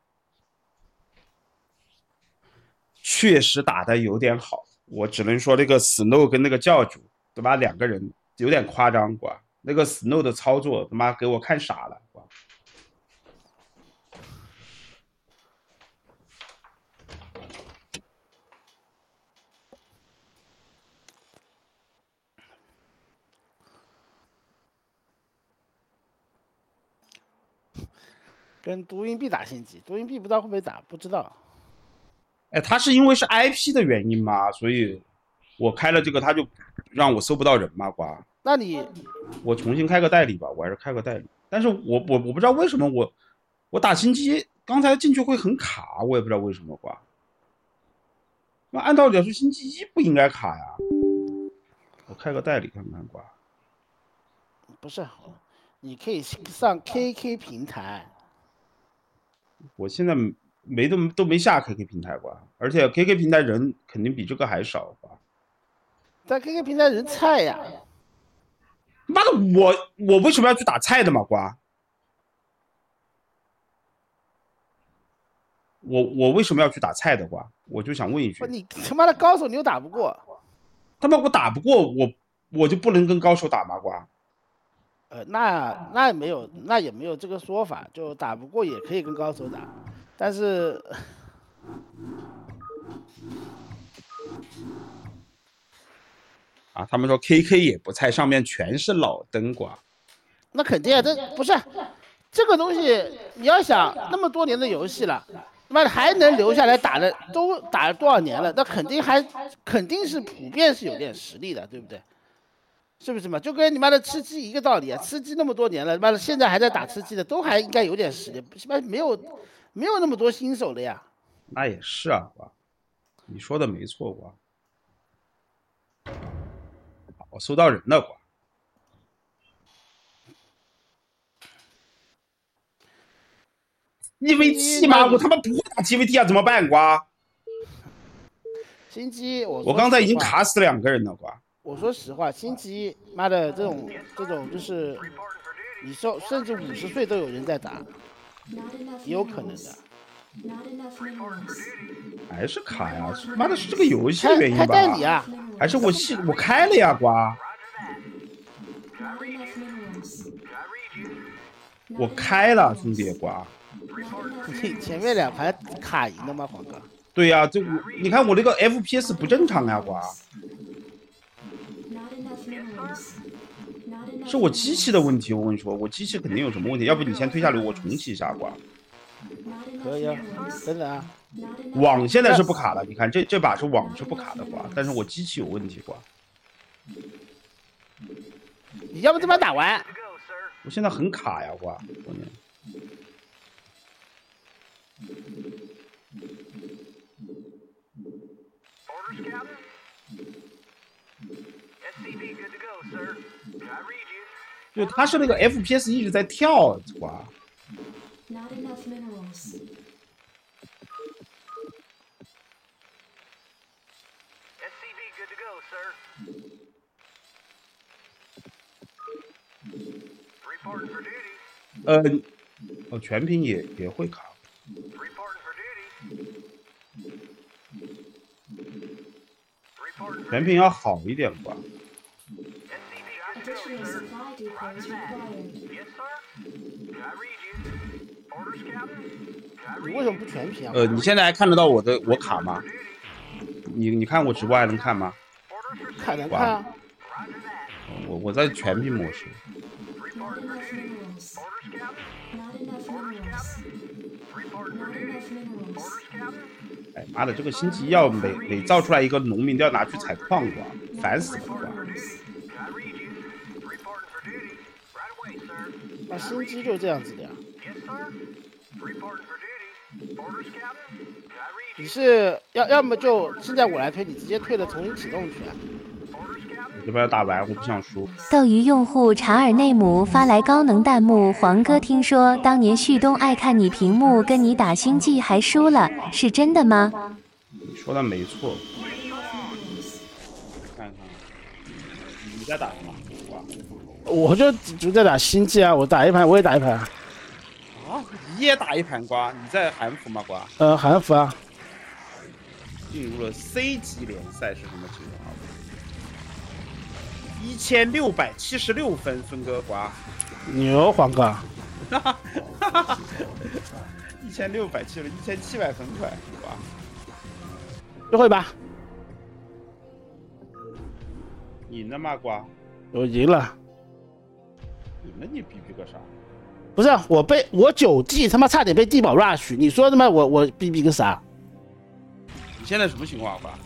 Speaker 1: 确实打的有点好，我只能说那个 Snow 跟那个教主，对吧？两个人有点夸张，瓜。那个 Snow 的操作，他妈给我看傻了，瓜。
Speaker 6: 跟毒银币打星际，毒银币不知道会不会打，不知道。
Speaker 1: 哎，他是因为是 I P 的原因吗？所以我开了这个，他就让我搜不到人嘛，瓜。
Speaker 6: 那你
Speaker 1: 我重新开个代理吧，我还是开个代理。但是我我我不知道为什么我我打星际刚才进去会很卡，我也不知道为什么，瓜。那按道理来说，星期一不应该卡呀。我开个代理看看，瓜。
Speaker 6: 不是，你可以上 K K 平台。
Speaker 1: 我现在没都都没下 K K 平台，瓜，而且 K K 平台人肯定比这个还少，瓜。
Speaker 6: 但 K K 平台人菜呀。
Speaker 1: 妈的，我我为什么要去打菜的嘛，瓜？我我为什么要去打菜的，瓜？我就想问一句，
Speaker 6: 你他妈的高手你又打不过，
Speaker 1: 他妈我打不过我， 我就不能跟高手打吗？瓜？
Speaker 6: 呃，那那也没有，那也没有这个说法，就打不过也可以跟高手打，但是
Speaker 1: 啊，他们说 K K 也不菜，上面全是老灯瓜。
Speaker 6: 那肯定啊，这不是这个东西，你要想那么多年的游戏了，妈的还能留下来打的，都打了多少年了，那肯定还肯定是普遍是有点实力的，对不对？是不是嘛？就跟你妈的吃鸡一个道理啊！吃鸡那么多年了，妈的现在还在打吃鸡的，都还应该有点实力，他妈没有没有那么多新手了呀。
Speaker 1: 那也是啊，瓜，你说的没错，瓜。我搜到人了，瓜。G V T 吗？我他妈不会打 G V T 啊，怎么办，瓜？
Speaker 6: 新机我
Speaker 1: 我刚才已经卡死两个人了，瓜。
Speaker 6: 我说实话，新机妈的这种这种就是你说甚至五十岁都有人在打，也有可能的。
Speaker 1: 还是卡呀！妈的，是这个游戏的原因吧？
Speaker 6: 开代理啊！
Speaker 1: 还是我系我开了呀，瓜！我开了，兄弟瓜！
Speaker 6: 你前面两盘卡赢了吗，黄哥？
Speaker 1: 对呀、啊，这你看我这个 F P S 不正常呀，瓜！是我机器的问题，我跟你说，我机器肯定有什么问题，要不你先推下来，我重启一下，瓜。
Speaker 6: 可以啊，真的啊。
Speaker 1: 网现在是不卡了，你看这这把是网是不卡的，瓜，但是我机器有问题，瓜。
Speaker 6: 你要不这把打完？
Speaker 1: 我现在很卡呀，瓜，关键。就他是那个 F P S 一直在跳，瓜。呃，哦，全屏也也会卡。全屏要好一点吧。
Speaker 6: 你为什么不全屏啊？
Speaker 1: 呃，你现在还看得到我的我卡吗？你你看我直播还能看吗？
Speaker 6: 看能看啊。
Speaker 1: 我我在全屏模式。哎妈的，这个星期一要每每造出来一个农民都要拿去采矿瓜，烦死了瓜！
Speaker 6: 那新机就这样子的呀。你是要要么就现在我来推，你直接退了重新启动去啊。
Speaker 1: 我这边要打完，我不想输。
Speaker 5: 斗鱼用户查尔内姆发来高能弹幕：黄哥，听说当年旭东爱看你屏幕，跟你打星际还输了，是真的吗？
Speaker 1: 你说的没错。看看，你在打什么？
Speaker 6: 我就就在打星际啊，我打一盘，我也打一盘。
Speaker 1: 啊，你也打一盘瓜？你在韩服吗？瓜？
Speaker 6: 呃，韩服啊。
Speaker 1: 进入了 C 级联赛是什么情况？一千六百七十六分，孙哥瓜。
Speaker 6: 牛，黄哥。
Speaker 1: 一千六百七了，一千七百分快，瓜。
Speaker 6: 最后一把。
Speaker 1: 赢了吗？瓜？
Speaker 6: 我赢了。
Speaker 1: 赢了你比比个啥？
Speaker 6: 不是我被我九弟他妈差点被地堡 rush， 你说他妈我我比比个啥？
Speaker 1: 你现在什么情况吧？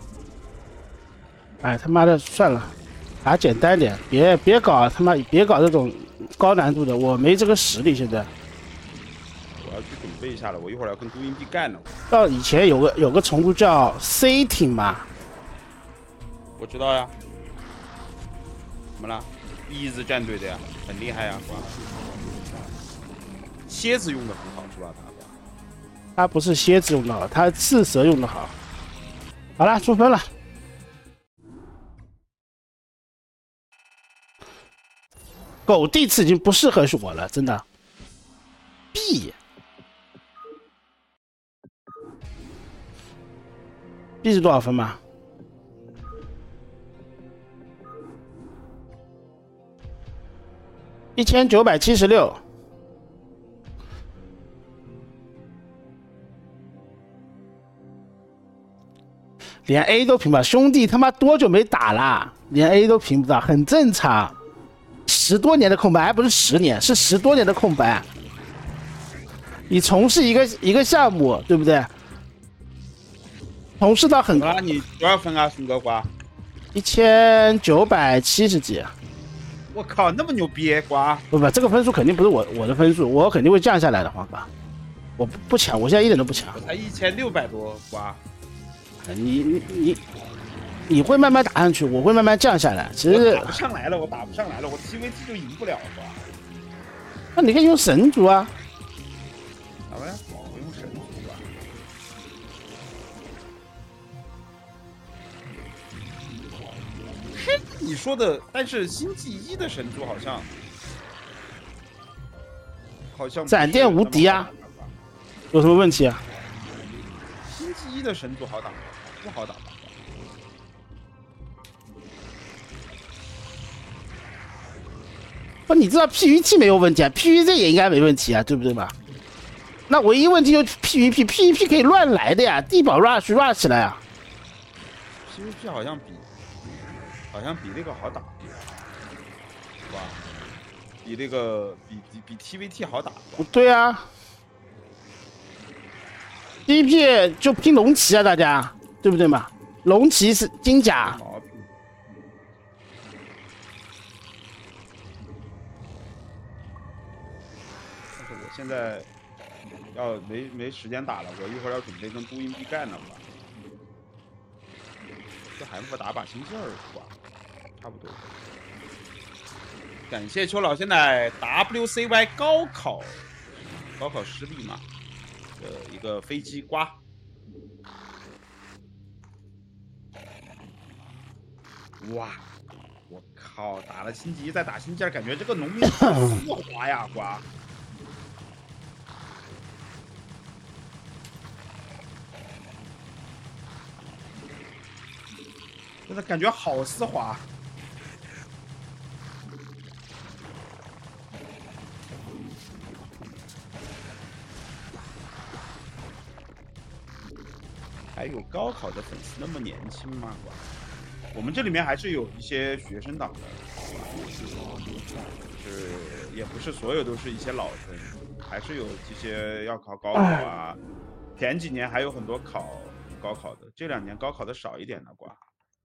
Speaker 6: 哎他妈的算了，打简单点，别别搞他妈别搞这种高难度的，我没这个实力现在。
Speaker 1: 我要去准备一下了，我一会儿要跟杜英币干了。
Speaker 6: 到以前有个有个重组叫 C 挺嘛，
Speaker 1: 我知道呀。怎么了？一字战队的呀，很厉害呀，瓜。蝎子用的很好是吧？他
Speaker 6: 他不是蝎子用的好，他刺蛇用的好。好了，出分了。狗地次已经不适合是我了，真的。B B 是多少分嘛？ 一千九百七十六。连 A 都平不了，兄弟他妈多久没打了？连 A 都平不到，很正常。十多年的空白，还不是十年，是十多年的空白。你从事一个一个项目，对不对？从事到很
Speaker 1: 啊，你多少分啊，孙哥瓜？
Speaker 6: 一千九百七十几。
Speaker 1: 我靠，那么牛逼瓜！
Speaker 6: 不不，这个分数肯定不是我我的分数，我肯定会降下来的，黄哥。我不不抢，我现在一点都不抢。
Speaker 1: 我才一千六百多瓜。
Speaker 6: 你你你你会慢慢打上去，我会慢慢降下来。其实
Speaker 1: 我打不上来了，我打不上来了，我 T V T 就赢不了瓜。
Speaker 6: 那你可以用神族啊。
Speaker 1: 好吧，我用神族吧。嘿，你说的，但是星际一的神族好像好像
Speaker 6: 闪电无敌啊，有什么问题啊？
Speaker 1: 星际一的神族好打吗？不好打吧？
Speaker 6: 不，你知道 P V T 没有问题啊 ，P V Z 也应该没问题啊，对不对吧？那唯一问题就是 P V P，P V P 可以乱来的呀，地堡 rush rush 起来啊。
Speaker 1: P V P 好像比好像比那个好打，是吧？比那个比比比 T V T 好打。
Speaker 6: 对啊 ，P V P 就拼龙骑啊，大家对不对嘛？龙骑是金甲。
Speaker 1: 但是我现在要没没时间打了，我一会儿要准备跟都阴币干了吧。这还不打把星劲儿吧？差不多。感谢邱老，现在 W C Y 高考高考失利嘛的一个飞机瓜。哇！我靠，打了星级再打星劲儿，感觉这个农民好丝滑呀，瓜。真的感觉好丝滑。还有高考的粉丝那么年轻吗？我们这里面还是有一些学生党的，就是也不是所有都是一些老生，还是有这些要考高考啊。前几年还有很多考高考的，这两年高考的少一点了瓜。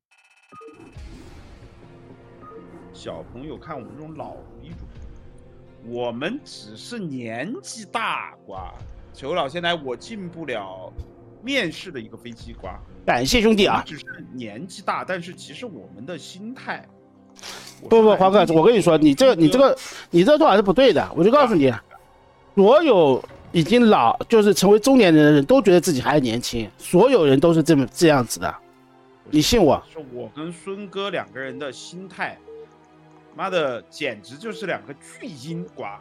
Speaker 1: 小朋友看我们这种老一主，我们只是年纪大瓜。裘老，现在我进不了面试的一个飞机瓜。
Speaker 6: 感谢兄弟啊！
Speaker 1: 只是年纪大，但是其实我们的心态……
Speaker 6: 不不，华哥，我跟你说，你这个你这个你这个做法是不对的。我就告诉你，所有已经老就是成为中年人的人都觉得自己还年轻，所有人都是这么这样子的。你信我？
Speaker 1: 是我跟孙哥两个人的心态，妈的，简直就是两个巨婴瓜。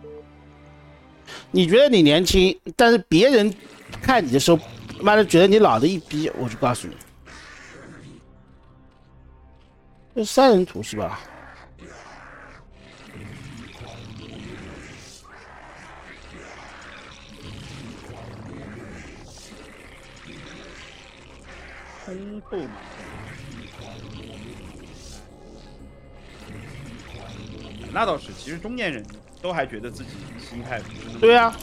Speaker 6: 你觉得你年轻，但是别人看你的时候，妈的觉得你老的一逼，我就告诉你，这三人图是吧？
Speaker 1: 通透嘛。那倒是，其实中年人都还觉得自己心态不是那么。
Speaker 6: 对啊。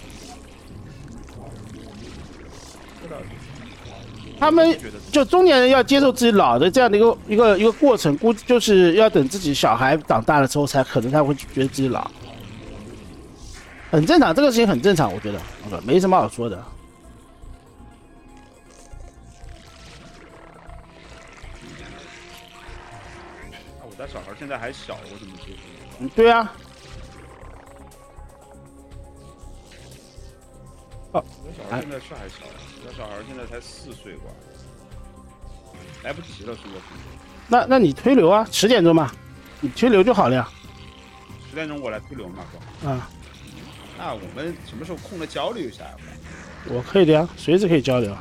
Speaker 1: 这倒是。
Speaker 6: 他们就中年人要接受自己老的这样的一个一个一个过程，估计就是要等自己小孩长大了之后，才可能他会觉得自己老，很正常，这个事情很正常，我觉得，没什么好说的。
Speaker 1: 我家小孩现在还小，我怎么接受？
Speaker 6: 嗯，对啊。
Speaker 1: 哦，我小孩现在是还小，我小孩现在才四岁吧，来不及了，是不是？
Speaker 6: 那那你推流啊，十点钟嘛，你推流就好了呀。
Speaker 1: 十点钟我来推流嘛，哥。
Speaker 6: 啊。
Speaker 1: 那我们什么时候空了交流一下？
Speaker 6: 我可以的呀，随时可以交流。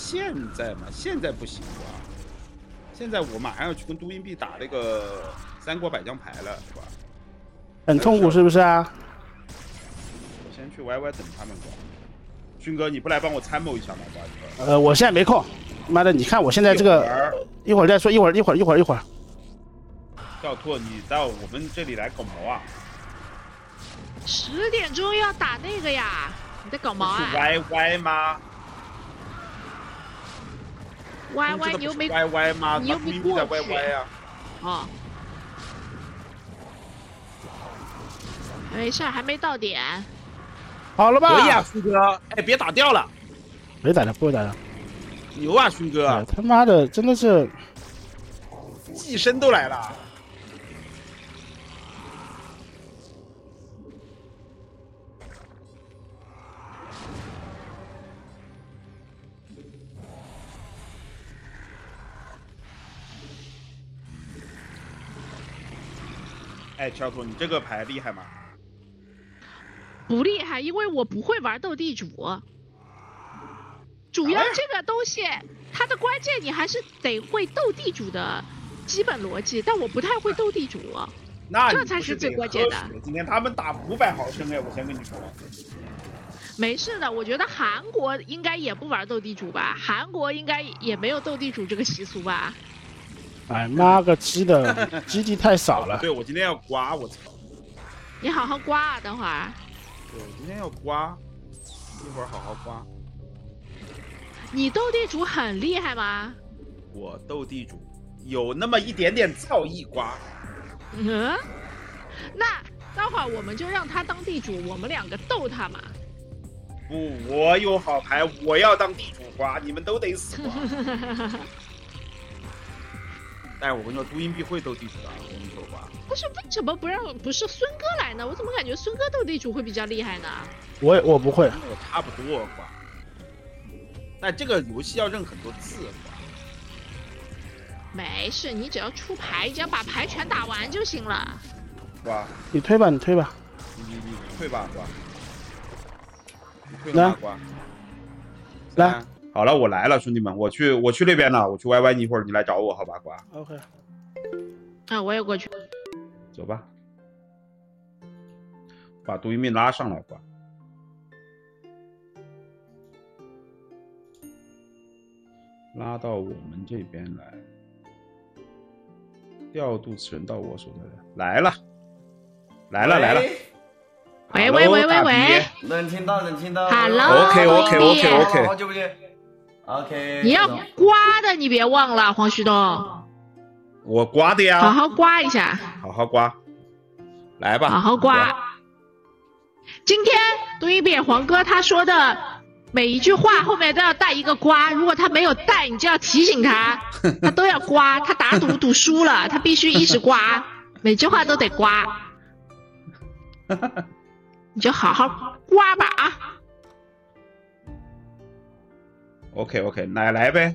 Speaker 1: 现在嘛，现在不行瓜。现在我马上要去跟都阴币打那个三国百将牌了，是吧？
Speaker 6: 很痛苦是不是啊？
Speaker 1: 我先去 Y Y 等他们瓜。勋哥，你不来帮我参谋一下吗？瓜哥。
Speaker 6: 呃，我现在没空。妈的，你看我现在这个，一会儿再说，一会儿一会儿一会儿一会儿。
Speaker 1: 小兔，你到我们这里来搞毛啊？
Speaker 7: 十点钟要打那个呀，你在搞毛啊
Speaker 1: ？Y Y 吗
Speaker 7: ？Y Y 你又没
Speaker 1: Y Y 吗？
Speaker 7: 你又没过
Speaker 1: 在 Y Y 啊？
Speaker 7: 哦，没事，还没到点。
Speaker 6: 好了吧？
Speaker 1: 可以啊，勋哥，哎，别打掉了。
Speaker 6: 没打掉，不会打掉。
Speaker 1: 牛啊，勋哥！
Speaker 6: 哎、他妈的，真的是，
Speaker 1: 寄生都来了。哎，小兔，你这个牌厉害吗？
Speaker 7: 不厉害，因为我不会玩斗地主。主要这个东西，它的关键你还是得会斗地主的基本逻辑，但我不太会斗地主，
Speaker 1: 那
Speaker 7: 这才是最关键的。
Speaker 1: 今天他们打五百毫升哎，我先跟你说。
Speaker 7: 没事的，我觉得韩国应该也不玩斗地主吧，韩国应该也没有斗地主这个习俗吧。
Speaker 6: 哎妈个鸡的，基地太少了。
Speaker 1: 对，我今天要刮，我操！
Speaker 7: 你好好刮啊，等会儿。
Speaker 1: 对，我今天要刮，一会儿好好刮。
Speaker 7: 你斗地主很厉害吗？
Speaker 1: 我斗地主有那么一点点造诣刮。
Speaker 7: 嗯，那待会儿我们就让他当地主，我们两个斗他嘛。
Speaker 1: 不，我有好牌，我要当地主刮，你们都得死刮。但是我跟你说，都阴币会斗地主的，我跟你说吧。
Speaker 7: 不是，为什么不让不是孙哥来呢？我怎么感觉孙哥斗地主会比较厉害呢？
Speaker 6: 我我不会，
Speaker 1: 我差不多刮。但这个游戏要认很多次刮。
Speaker 7: 没事，你只要出牌，只要把牌全打完就行了。
Speaker 1: 刮，
Speaker 6: 你推吧，你推吧。
Speaker 1: 你你你退吧，刮。你退了吗？刮。
Speaker 6: 来。
Speaker 1: 好了，我来了，兄弟们，我去，我去那边了，我去 Y Y， 你一会儿你来找我，好吧，瓜。
Speaker 6: OK。
Speaker 7: 啊，我也过去。
Speaker 1: 走吧，把都阴币拉上来，瓜。拉到我们这边来，调度此人到我手来来了，来了来了。
Speaker 7: 喂喂喂喂喂，
Speaker 8: 能听到能听到。
Speaker 7: Hello。
Speaker 1: OK OK OK OK。
Speaker 8: 好久不见。OK。
Speaker 7: 你要刮的，你别忘了，黄旭东。
Speaker 1: 我刮的呀。
Speaker 7: 好好刮一下。
Speaker 1: 好好刮。来吧。
Speaker 7: 好好刮。今天都阴币黄哥他说的每一句话后面都要带一个刮，如果他没有带，你就要提醒他，他都要刮。他打赌赌输了，他必须一直刮，每句话都得刮。你就好好刮吧啊
Speaker 1: ！OK OK， 来来呗，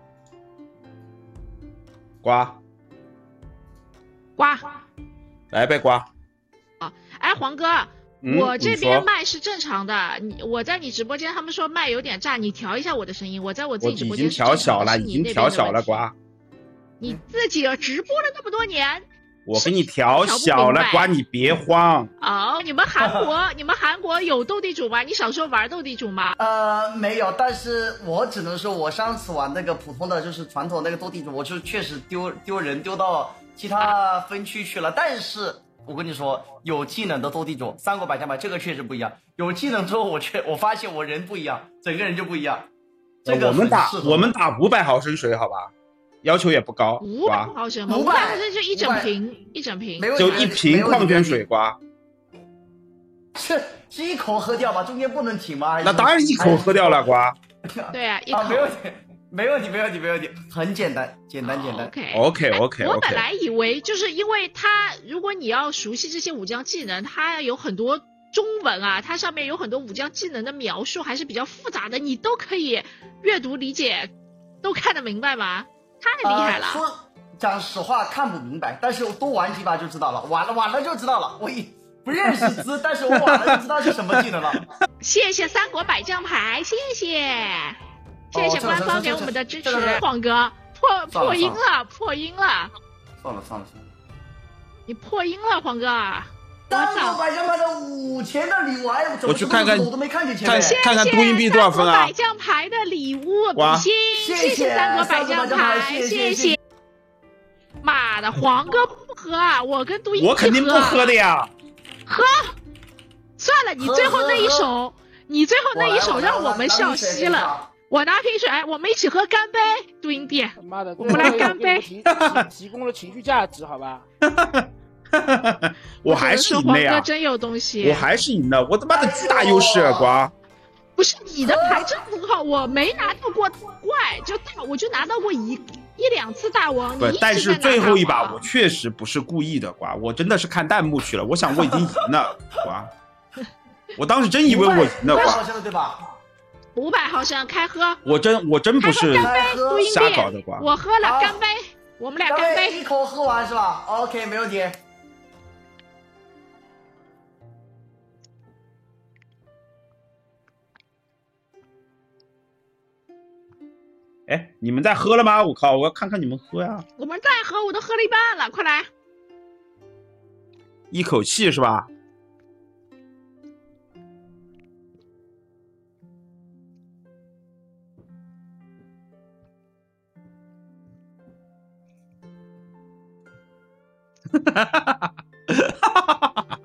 Speaker 1: 刮
Speaker 7: 刮，
Speaker 1: 来呗刮。
Speaker 7: 啊，哎，黄哥，
Speaker 1: 嗯、
Speaker 7: 我这边麦是正常的，你我在你直播间，他们说麦有点炸，你调一下我的声音。我在我自己直播间
Speaker 1: 已经调小了，已经调小了，刮。
Speaker 7: 你自己直播了那么多年。
Speaker 1: 我给你调小了，瓜你别慌。
Speaker 7: 哦，你们韩国，你们韩国有斗地主吗？你小时候玩斗地主吗？
Speaker 8: 呃，没有，但是我只能说，我上次玩那个普通的，就是传统那个斗地主，我就确实丢丢人丢到其他分区去了。但是我跟你说，有技能的斗地主，三国百将牌这个确实不一样。有技能之后，我确我发现我人不一样，整个人就不一样。这个
Speaker 1: 我们打我们打五百毫升水，好吧？要求也不高，
Speaker 7: 五百毫升吗？五百毫升就一整瓶，一整瓶，
Speaker 1: 就一瓶矿泉水瓜。
Speaker 8: 是是一口喝掉吧？中间不能停吗？
Speaker 1: 那当然一口喝掉了瓜。
Speaker 7: 对啊，一口、
Speaker 8: 啊、没问题，没问题，没问题，没问题，很简单，简单，简单。
Speaker 7: OK
Speaker 1: OK OK。
Speaker 7: 我本来以为就是因为它，如果你要熟悉这些武将技能，它有很多中文啊，它上面有很多武将技能的描述还是比较复杂的，你都可以阅读理解，都看得明白吗？太厉害了！
Speaker 8: 呃、说讲实话看不明白，但是我多玩几把就知道了，玩了玩了就知道了。我一不认识字，但是我玩了就知道是什么技能了。
Speaker 7: 谢谢三国百将牌，谢谢， 谢谢官方给我们的支持，黄哥破破音了，破音了。
Speaker 8: 算了算了算了，
Speaker 7: 你破音了，黄哥。
Speaker 8: 单个百将牌的五千的礼物，哎，我
Speaker 1: 我去看看，
Speaker 8: 我都没看见前
Speaker 1: 面。
Speaker 8: 面。
Speaker 1: 看看读音币多少分啊？
Speaker 7: 百将牌的礼物，比心，
Speaker 8: 谢
Speaker 7: 谢三国百将牌，谢谢。妈的，黄哥不喝啊！我跟读音
Speaker 1: 我肯定不喝的呀。
Speaker 7: 喝，算了，你最后那一手，你最后那一手让我们笑嘻了。我拿瓶水，我们一起喝，干杯！读音币，
Speaker 6: 妈的，
Speaker 7: 我们来干杯！
Speaker 6: 提提供了情绪价值，好吧？
Speaker 1: 我还是赢的呀！
Speaker 7: 黄哥真有东西，
Speaker 1: 我还是赢的，我他妈的巨大优势啊！瓜，
Speaker 7: 不是你的牌真很好，我没拿到过怪，就大我就拿到过一一两次大王。
Speaker 1: 不，但是最后一把我确实不是故意的，瓜，我真的是看弹幕去了。我想我已经赢了，瓜，我当时真以为我赢了，瓜，
Speaker 8: 对吧？
Speaker 7: 五百毫升开喝，
Speaker 1: 我真我真不是瞎搞的，瓜，
Speaker 7: 我喝了，干杯，我们俩干杯，
Speaker 8: 一口喝完是吧 ？OK， 没问题。
Speaker 1: 哎，你们在喝了吗？我靠，我要看看你们喝呀！
Speaker 7: 我们在喝，我都喝了一半了，快来！
Speaker 1: 一口气是吧？哈哈哈哈哈哈！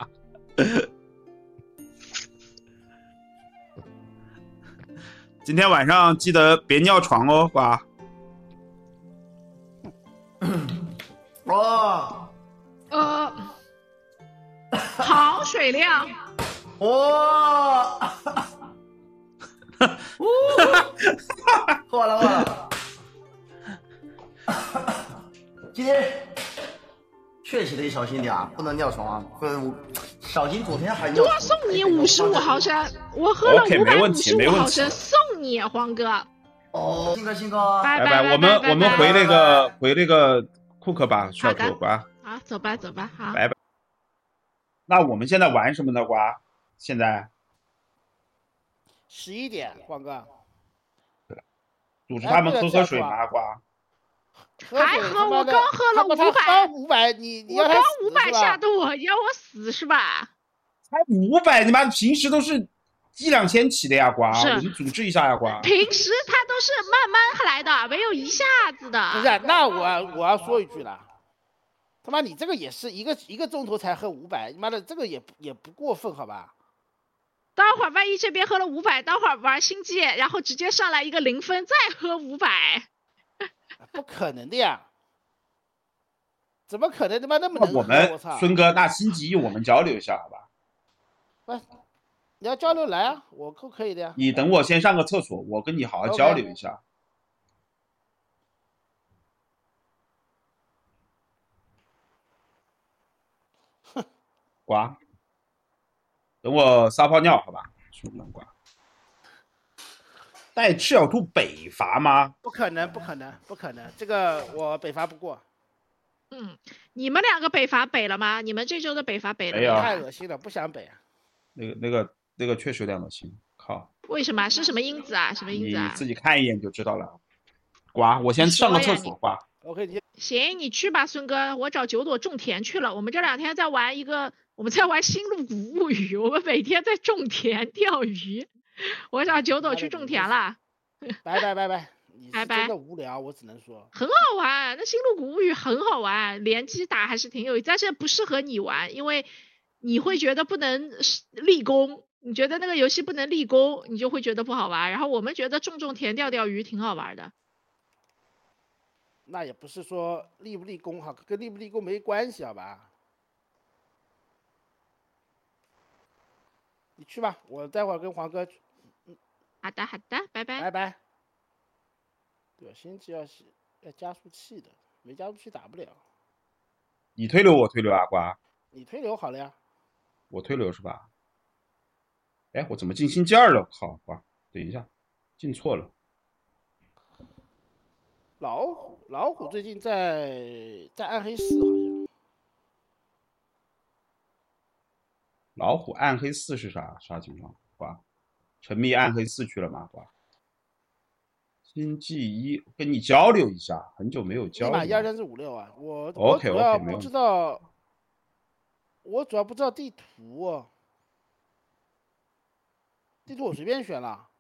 Speaker 1: 今天晚上记得别尿床哦，瓜。
Speaker 8: 哦，
Speaker 7: 呃，好水量。
Speaker 8: 哇！喝完了，喝完了。今天确实得小心点啊，不能尿床啊！不然小金昨天还尿。
Speaker 7: 多送你五十五毫升，我喝了五百五十五毫升，送你黄哥。
Speaker 8: 哦，信哥，信哥，
Speaker 7: 拜
Speaker 1: 拜。我们我们回那个回那个库克吧，小狗瓜。
Speaker 7: 好，走吧走吧，好。
Speaker 1: 拜拜。那我们现在玩什么呢，瓜？现在
Speaker 6: 十一点，黄哥。
Speaker 1: 组织他们喝喝水吗，瓜？
Speaker 7: 还喝？我刚喝了五
Speaker 6: 百，五百，你你要
Speaker 7: 我刚五百下肚，你要我死是吧？
Speaker 1: 才五百，你妈平时都是一两千起的呀，瓜！我们组织一下呀，瓜！
Speaker 7: 平时他都是慢慢来的，没有一下子的。
Speaker 6: 不是，那我我要说一句了，他妈你这个也是一个一个钟头才喝五百，你妈的这个也也不过分好吧？
Speaker 7: 待会儿万一这边喝了五百，待会儿玩星际，然后直接上来一个零分，再喝五百。
Speaker 6: 不可能的呀！怎么可能他妈那么能喝？
Speaker 1: 我们孙哥，那星级我们交流一下，好吧？
Speaker 6: 不，你要交流来啊，我可可以的呀。
Speaker 1: 你等我先上个厕所，我跟你好好交流一下。
Speaker 6: 哼，
Speaker 1: 瓜，等我撒泡尿，好吧？兄弟们，瓜。带赤小兔北伐吗？
Speaker 6: 不可能，不可能，不可能，这个我北伐不过。
Speaker 7: 嗯，你们两个北伐北了吗？你们这周的北伐北了没有？
Speaker 6: 太恶心了，不想北啊。
Speaker 1: 那个、那个、那个确实有点恶心，靠！
Speaker 7: 为什么？是什么因子啊？什么因子啊？
Speaker 1: 你自己看一眼就知道了。瓜，我先上个厕所，瓜。
Speaker 6: OK， 你
Speaker 7: 行，你去吧，孙哥，我找九朵种田去了。我们这两天在玩一个，我们在玩《星露谷物语》，我们每天在种田钓鱼。我找九朵去种田了，
Speaker 6: 拜拜拜拜，你
Speaker 7: 拜拜。
Speaker 6: 真的无聊，我只能说
Speaker 7: 很好玩，那星露谷物语很好玩，联机打还是挺有意思，但是不适合你玩，因为你会觉得不能立功，你觉得那个游戏不能立功，你就会觉得不好玩。然后我们觉得种种田钓钓鱼挺好玩的。
Speaker 6: 那也不是说立不立功哈，跟立不立功没关系，好吧？你去吧，我待会儿跟黄哥。
Speaker 7: 好的，好的，拜拜，
Speaker 6: 拜拜。对，星际要要加速器的，没加速器打不了。
Speaker 1: 你推流我推流啊，瓜。
Speaker 6: 你推流好了呀。
Speaker 1: 我推流是吧？哎，我怎么进星际二了？靠，瓜，等一下，进错了。
Speaker 6: 老虎，老虎最近在在暗黑四好像。
Speaker 1: 老虎暗黑四是啥啥情况？瓜。沉迷暗黑四去了吗？瓜， 星际一跟你交流一下，很久没有交流。
Speaker 6: 立马一二三四五六啊，我
Speaker 1: OK
Speaker 6: 我主要
Speaker 1: OK 没
Speaker 6: 不
Speaker 1: 问题。
Speaker 6: 知道，我主要不知道地图、啊，地图我随便选了。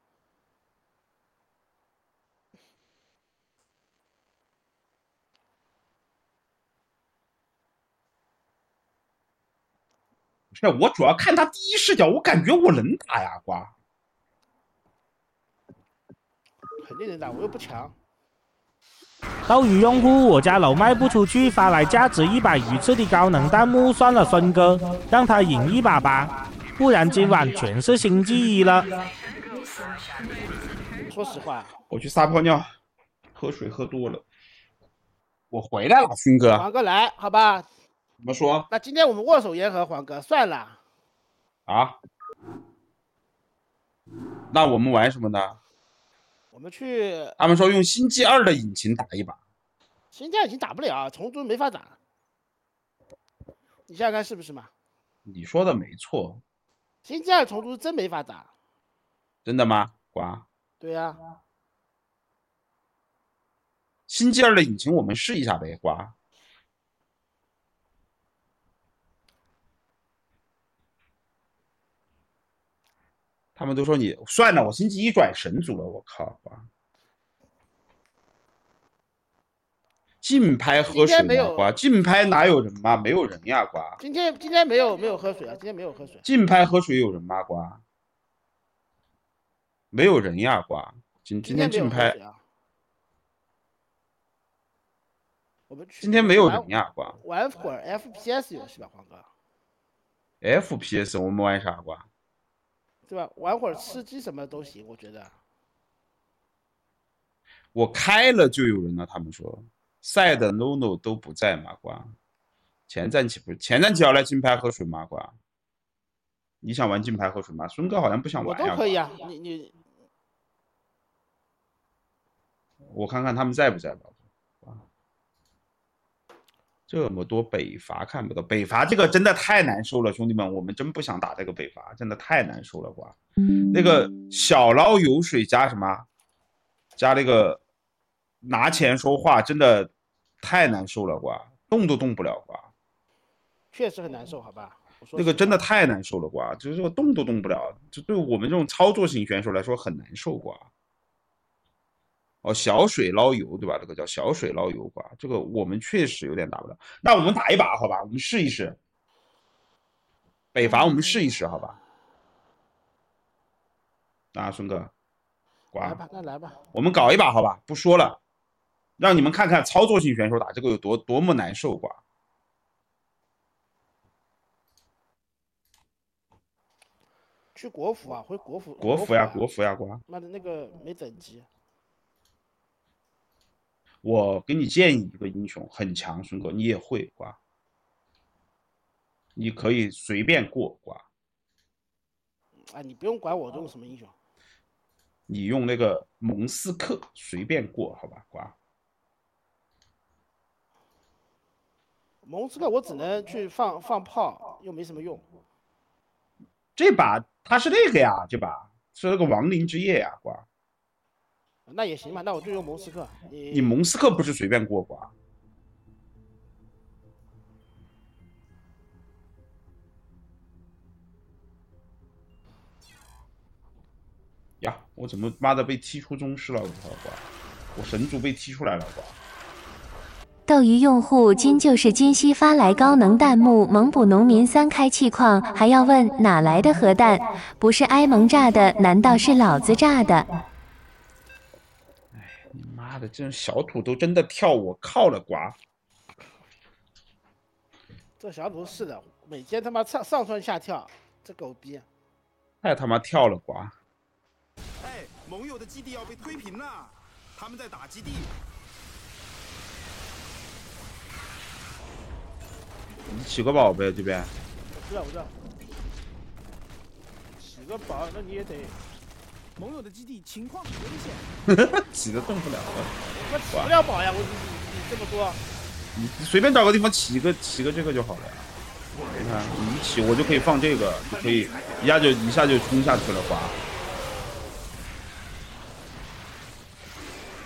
Speaker 1: 是我主要看他第一视角，我感觉我能打呀，瓜。
Speaker 6: 肯定能打，我又不强。
Speaker 9: 斗鱼用户我家楼卖不出去，发来价值一百鱼翅的高能弹幕，算了，孙哥，让他赢一把吧，不然今晚全是星际一了。
Speaker 6: 说实话，
Speaker 1: 我去撒泡尿，喝水喝多了。我回来了，勋哥。
Speaker 6: 黄哥来，好吧？
Speaker 1: 怎么说？
Speaker 6: 那今天我们握手言和，黄哥算了。
Speaker 1: 啊？那我们玩什么呢？
Speaker 6: 我们去。
Speaker 1: 他们说用星际二的引擎打一把。
Speaker 6: 星际二已经打不了，虫族没法打。你想想看是不是嘛？
Speaker 1: 你说的没错。
Speaker 6: 星际二虫族真没法打。
Speaker 1: 真的吗？瓜。
Speaker 6: 对呀、啊。
Speaker 1: 星际二的引擎我们试一下呗，瓜。他们都说你算了，我星期一转神族了，我靠！竞拍喝水吗？瓜，竞拍哪有人吗？没有人呀，瓜。
Speaker 6: 今天今天没有没有喝水啊，今天没有喝水。
Speaker 1: 竞拍喝水有人吗？瓜，没有人呀，瓜。今今天竞拍，
Speaker 6: 啊、我们
Speaker 1: 今天没有人呀，瓜。
Speaker 6: 玩会儿 F P S 游戏吧，黄哥。
Speaker 1: F P S 我们玩啥瓜？
Speaker 6: 对吧？玩会儿吃鸡什么都行，我觉得。
Speaker 1: 我开了就有人了，他们说赛的 no no 都不在麻瓜，前站起不是前站起要来金牌喝水麻瓜。你想玩金牌喝水吗？孙哥好像不想玩呀。
Speaker 6: 我都可以啊，你你。
Speaker 1: 我看看他们在不在吧。这么多北伐看不到，北伐这个真的太难受了，兄弟们，我们真不想打这个北伐，真的太难受了瓜。那个小捞油水加什么？加那个拿钱说话，真的太难受了瓜，动都动不了瓜。
Speaker 6: 确实很难受，好吧？
Speaker 1: 那个真的太难受了瓜，就是说动都动不了，就对我们这种操作型选手来说很难受瓜。哦，小水捞油对吧？这个叫小水捞油瓜，这个我们确实有点打不了。那我们打一把好吧？我们试一试。北伐我们试一试好吧？啊，孙哥，瓜，
Speaker 6: 来吧，那来吧。
Speaker 1: 我们搞一把好吧？不说了，让你们看看操作性选手打这个有多多么难受瓜。
Speaker 6: 去国服啊，回国服。
Speaker 1: 国服呀，国服呀，瓜。
Speaker 6: 妈的，那个没等级。
Speaker 1: 我给你建议一个英雄很强，孙哥你也会瓜，你可以随便过瓜。
Speaker 6: 啊，你不用管我用什么英雄，
Speaker 1: 你用那个蒙斯克随便过好吧，瓜。
Speaker 6: 蒙斯克我只能去放放炮，又没什么用。
Speaker 1: 这把他是那个呀，这把是那个亡灵之夜呀，瓜。
Speaker 6: 那也行吧，那我就用蒙斯克。你
Speaker 1: 你蒙斯克不是随便过瓜？呀，我怎么妈的被踢出宗师了？我操瓜！我神族被踢出来了瓜！
Speaker 5: 斗鱼用户今就是今夕发来高能弹幕，蒙古农民三开气矿，还要问哪来的核弹？不是埃蒙炸的，难道是老子炸的？
Speaker 1: 妈的，这种小土都真的跳我靠了瓜！
Speaker 6: 这小土是的，每天他妈上上蹿下跳，这狗逼！
Speaker 1: 太他妈跳了瓜！
Speaker 10: 哎，盟友的基地要被推平了，他们在打基地。
Speaker 1: 你起个宝呗，这边。
Speaker 6: 我知道，我知道。起个宝，那你也得。
Speaker 10: 盟友的基地情况危险，
Speaker 1: 起的动不了了。
Speaker 6: 我起不了宝呀！我你你这么多，
Speaker 1: 你随便找个地方起一个起个这个就好了呀。你看，你一起我就可以放这个，就可以一下就一下就冲下去了，瓜。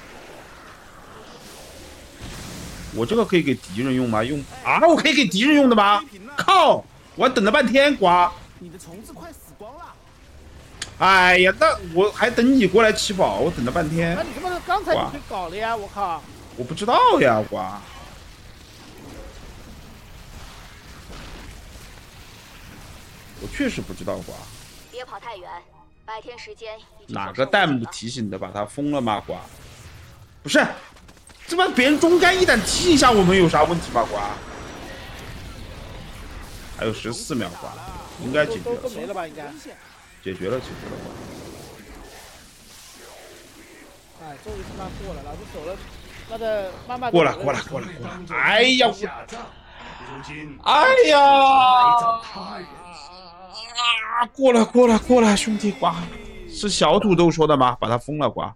Speaker 1: 我这个可以给敌人用吗？用啊，我可以给敌人用的吗？靠！我等了半天，瓜。
Speaker 10: 你的虫子快死光了。
Speaker 1: 哎呀，那我还等你过来起宝，我等了半天。
Speaker 6: 那你他妈的刚才就可以搞了呀！我靠！
Speaker 1: 我不知道呀，瓜。我确实不知道瓜。
Speaker 11: 别跑太远，白天时间。
Speaker 1: 哪个弹幕提醒的？把他封了吗？瓜？不是，这帮别人中干一旦提醒一下我们有啥问题吗？瓜？还有十四秒瓜，应该解决了。
Speaker 6: 都没了吧？应该。
Speaker 1: 解决了，解决了。
Speaker 6: 哎，终于他妈过了，老子走了，妈的，慢慢
Speaker 1: 过了，过了，过了，过了。哎呀，哎呀，啊，过了，过了，过了，兄弟瓜，是小土豆说的吗？把他封了瓜。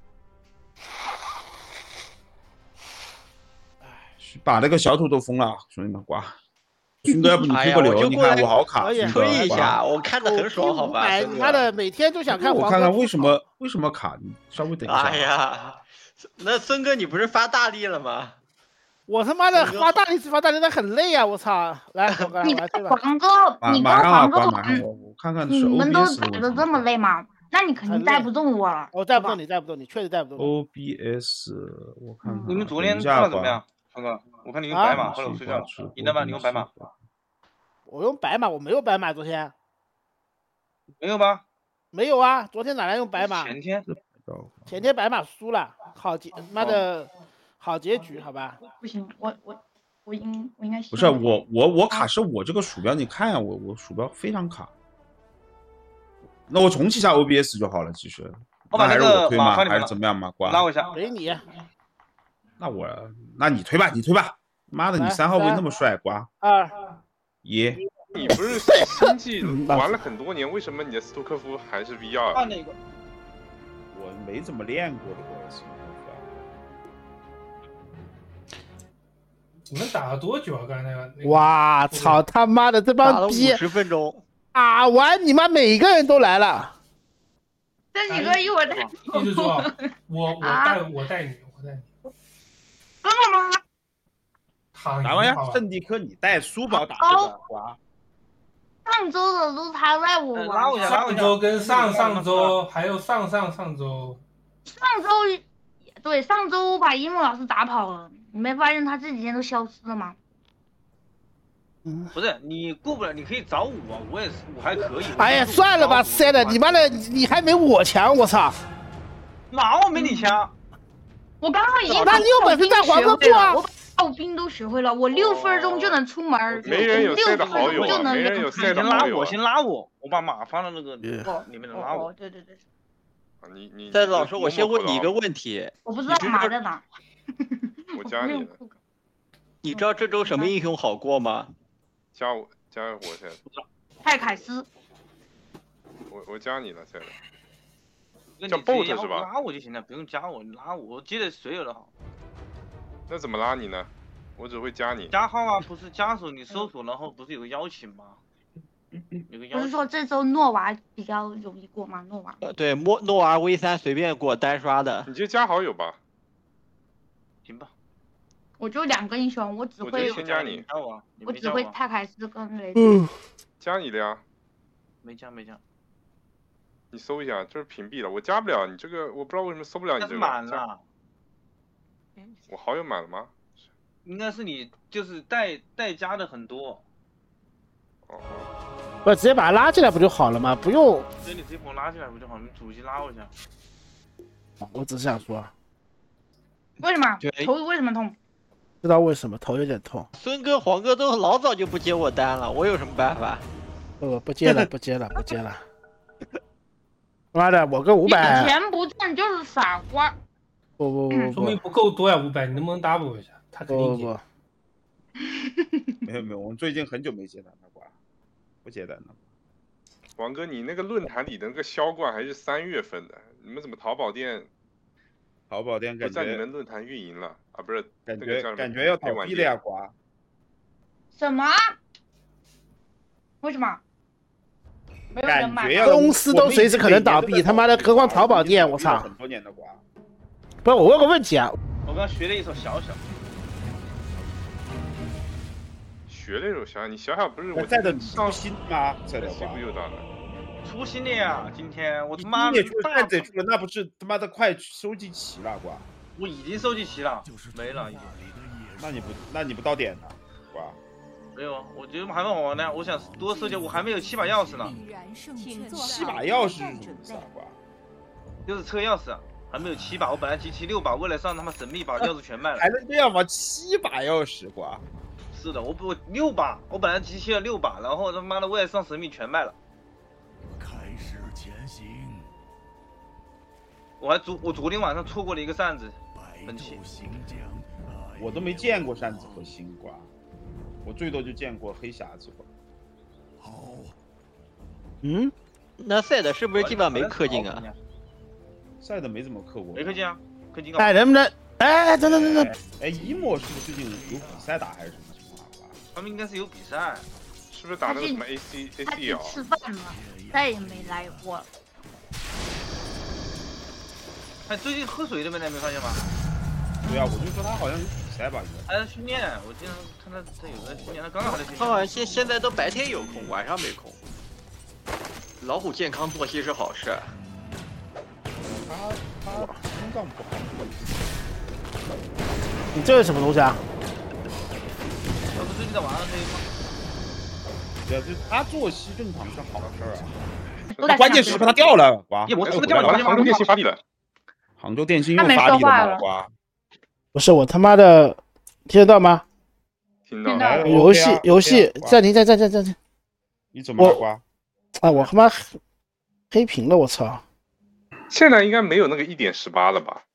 Speaker 1: 把那个小土豆封了，兄弟们瓜。勋哥，要不你推个流？你看我好卡，
Speaker 12: 推一下，我看着很爽，好吧？
Speaker 6: 妈的，每天都想看。
Speaker 1: 我看看为什么为什么卡？你稍微等一下。
Speaker 12: 哎呀，那孙哥，你不是发大力了吗？
Speaker 6: 我他妈的发大力是发大力，但很累啊！我操！来，
Speaker 13: 你跟黄哥，你跟黄哥玩，
Speaker 1: 我看看
Speaker 13: 你们都打的这么累吗？那你肯定带不动我了。
Speaker 6: 我带不动你，带不动你，确实带不动。
Speaker 1: O B S， 我看看。
Speaker 14: 你们昨天看的怎么样，黄哥？我看你用白马，后来我睡觉了。你的吗？你用白马？
Speaker 6: 我用白马，我没有白马，昨天
Speaker 14: 没有吧？
Speaker 6: 没有啊，昨天哪来用白马？
Speaker 14: 前天，
Speaker 6: 前天白马输了，好结，妈的，好结局，好吧？
Speaker 13: 不行，我我我应我应该
Speaker 1: 不是我我我卡是我这个鼠标，你看呀，我我鼠标非常卡。那我重启一下 O B S 就好了，其实。
Speaker 14: 我把那
Speaker 1: 个推吗？
Speaker 14: 还
Speaker 1: 是怎么样嘛？瓜
Speaker 14: 拉我一下，
Speaker 6: 给你。
Speaker 1: 那我那你推吧，你推吧。妈的，你三号位那么帅，瓜。
Speaker 6: 二。
Speaker 1: 一，
Speaker 15: 你不是星际玩了很多年，为什么你的斯图科夫还是 V 二？
Speaker 14: 换那个，
Speaker 1: 我没怎么练过的，我斯图
Speaker 16: 科夫。你们打了多久啊？刚才那个？
Speaker 6: 哇操他妈的这帮逼！
Speaker 12: 十分钟
Speaker 6: 啊！完你妈每个人都来了。
Speaker 13: 这几个一会儿带。
Speaker 16: 意思说，我我带我带你，我带你。
Speaker 13: 真的吗？
Speaker 1: 啥玩意儿？圣地科你带书包打这个瓜？
Speaker 13: 上周的都他带我玩。
Speaker 16: 上周跟上上周还有上上上周。
Speaker 13: 上周对上周把樱木老师打跑了，你没发现他这几天都消失了吗？
Speaker 14: 不是你过不了，你可以找我，我也是，我还可以。
Speaker 6: 哎呀，算了吧，塞的，你妈的，你还没我强，我操！
Speaker 14: 哪我没你强？
Speaker 13: 我刚刚已经
Speaker 6: 那你有本事带黄哥做啊！
Speaker 13: 炮兵都学会了，我六分钟就能出门。
Speaker 15: 没人有赛的好友啊，没人有赛的好友。
Speaker 14: 先拉我，我把马放到那个里面的拉我。
Speaker 13: 对对对。
Speaker 15: 你你。
Speaker 12: 但老师，我先问你一个问题。
Speaker 13: 我不知道马在哪。
Speaker 15: 我加你了。
Speaker 12: 你知道这周什么英雄好过吗？
Speaker 15: 加我，加我现在。
Speaker 13: 泰凯斯。
Speaker 15: 我我加你了现在。
Speaker 14: 叫 bot 是吧？拉我就行了，不用加我，你拉我，我记得所有的好。
Speaker 15: 那怎么拉你呢？我只会加你。
Speaker 14: 加号啊，不是加时候你搜索，然后不是有个邀请吗？有个邀请。
Speaker 13: 不是说这周诺娃比较容易过吗？诺娃。
Speaker 12: 呃，对，诺诺娃 V 三随便过单刷的。
Speaker 15: 你就加好友吧。
Speaker 14: 行吧。
Speaker 13: 我就两个英雄，我只会。
Speaker 15: 我先加你。
Speaker 13: 我只会泰凯斯跟雷。
Speaker 6: 嗯。
Speaker 15: 加你的呀。
Speaker 14: 没加没加。
Speaker 15: 你搜一下，这是屏蔽了，我加不了你这个，我不知道为什么搜不了你这个。
Speaker 14: 满了。
Speaker 15: 我好友满了吗？
Speaker 14: 应该是你就是代代加的很多。
Speaker 15: 哦。
Speaker 6: 不直接把他拉进来不就好了吗？不用。
Speaker 14: 所以你直接把我拉进来不就好？你主机拉我一下。
Speaker 6: 我只是想说。
Speaker 13: 为什么头为什么痛？
Speaker 6: 知道为什么头有点痛。
Speaker 12: 孙哥、黄哥都老早就不接我单了，我有什么办法？
Speaker 6: 不不接了，不接了，不接了。妈的，我跟五百。
Speaker 13: 以前不挣就是傻瓜。
Speaker 6: 不不不，
Speaker 16: 说明不够多呀，五百，你能不能 double 一下？他肯定接。
Speaker 1: 没有没有，我们最近很久没接单了，瓜，不接单了。
Speaker 15: 王哥，你那个论坛里的那个销冠还是三月份的，你们怎么淘宝店？
Speaker 1: 淘宝店感觉
Speaker 15: 不在你们论坛运营了啊？不是，
Speaker 1: 感觉感觉要倒闭了呀，瓜。
Speaker 13: 什么？为什么？没有人买。
Speaker 6: 公司都随时可能倒闭，他妈的，何况淘宝店，我操！
Speaker 1: 很多年的瓜。
Speaker 6: 不是，我问个问题啊。
Speaker 14: 我刚学了一首小小。
Speaker 15: 学那种小小，你小小不是我
Speaker 1: 在的上新吗？在的
Speaker 15: 西部又到了，
Speaker 14: 出新的呀！今天我他妈
Speaker 1: 也出了，再得出了，那不是他妈的快收集齐了瓜？
Speaker 14: 我已经收集齐了，没了已经。
Speaker 1: 那你不那你不到点呢，瓜？
Speaker 14: 没有，我觉得还没玩完呢。我想多收集，我还没有七把钥匙呢。
Speaker 1: 七把钥匙是什么意思啊？瓜？
Speaker 14: 就是车钥匙。还没有七把，我本来集齐六把，为了上他妈神秘把钥匙全卖了。
Speaker 1: 还能这样吗？七把钥匙瓜？
Speaker 14: 是的，我我六把，我本来集齐了六把，然后他妈的为了上神秘全卖了。
Speaker 17: 开始前行。
Speaker 14: 我还昨我昨天晚上错过了一个扇子，分期。
Speaker 1: 我都没见过扇子和星瓜，我最多就见过黑匣子瓜。
Speaker 17: 好。
Speaker 12: 嗯，那赛的是不是基本上没氪金啊？
Speaker 1: 赛的没怎么氪过，
Speaker 14: 没氪金啊，氪金。
Speaker 6: 哎，能不能？哎，等等等等。
Speaker 1: 哎，一莫是不是最近有比赛打还是什么情况？
Speaker 14: 他们应该是有比赛，
Speaker 15: 是不是打那个什么 A C A C L？
Speaker 13: 吃饭了，再也没来过。
Speaker 14: 哎，最近喝水都没来，没发现吗？
Speaker 1: 对啊，我就说他好像有比赛吧，应该。
Speaker 14: 还在训练，我经常看他他有在训练，他刚刚还在训练。
Speaker 12: 他好像现现在都白天有空，晚上没空。老虎健康作息是好事。
Speaker 1: 他他心脏不好。
Speaker 6: 你这是什么东西啊？
Speaker 14: 他不最近在玩黑吗？
Speaker 1: 对啊，就他作息正常是好事儿啊。关键时刻他掉了，瓜。
Speaker 14: 我是不是掉了？
Speaker 15: 杭州电信发力了。
Speaker 1: 杭州电信又发力了吗？瓜。
Speaker 6: 不是我他妈的，听得到吗？
Speaker 15: 听到。
Speaker 6: 游戏游戏暂停暂暂暂暂停。
Speaker 1: 你怎么了，瓜？
Speaker 6: 啊，我他妈黑屏了，我操！
Speaker 15: 现在应该没有那个一点十八了吧？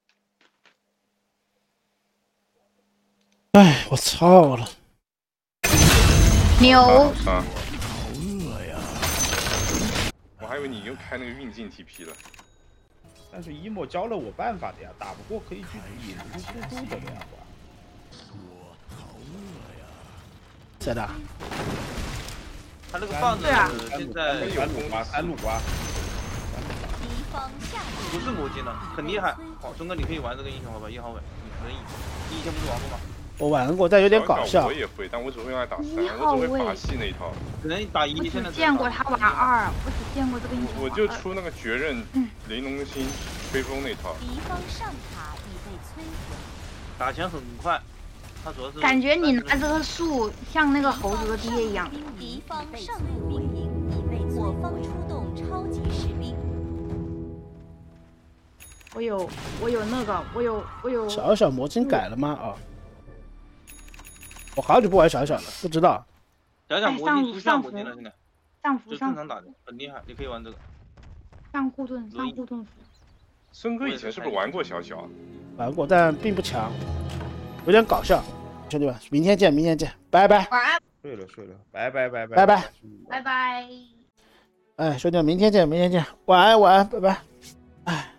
Speaker 6: 哎，我操了！
Speaker 13: 牛！
Speaker 15: 啊！好饿呀！我还以为你又开那个运镜 T P 了。
Speaker 1: 但是一莫教了我办法的呀，打不过可以去引出速度的呀。
Speaker 17: 我好饿呀！
Speaker 6: 谁的？
Speaker 14: 他那个棒子现在
Speaker 1: 三路瓜，三路瓜。
Speaker 14: 不是魔晶了，很厉害。好，钟哥你可以玩这个英雄好吧？一号位，你可以。你以前不是玩过吗？
Speaker 6: 我玩过，但有点搞笑。
Speaker 15: 我也会，但我只会用来打三，我只会法系那一套。
Speaker 14: 只能打一。
Speaker 13: 我只见过他玩二，我只见过这个英雄。
Speaker 15: 我就出那个绝刃、玲珑心、吹风那套。
Speaker 11: 敌方上塔已被摧毁。
Speaker 14: 打钱很快，他主要是。
Speaker 13: 感觉你拿这个树像那个猴子的爹一样。
Speaker 11: 敌方上路兵营已被我方出动超级士兵。
Speaker 13: 我有，我有那个，我有，我有。
Speaker 6: 小小魔晶改了吗？啊、哦，我好久不玩小小了，不知道。
Speaker 14: 小小魔晶不像魔晶了，现在。
Speaker 13: 上符上
Speaker 14: 正常打的，很厉害，你可以玩这个。
Speaker 13: 上护盾，上护盾符。
Speaker 15: 孙哥以前是不是玩过小小？
Speaker 6: 玩过，但并不强，有点搞笑。兄弟们，明天见，明天见，拜拜。
Speaker 13: 晚安。
Speaker 1: 睡了睡了，拜拜拜拜
Speaker 6: 拜拜
Speaker 13: 拜拜。
Speaker 6: 哎，兄弟们，明天见，明天见，晚安晚安，拜拜。哎。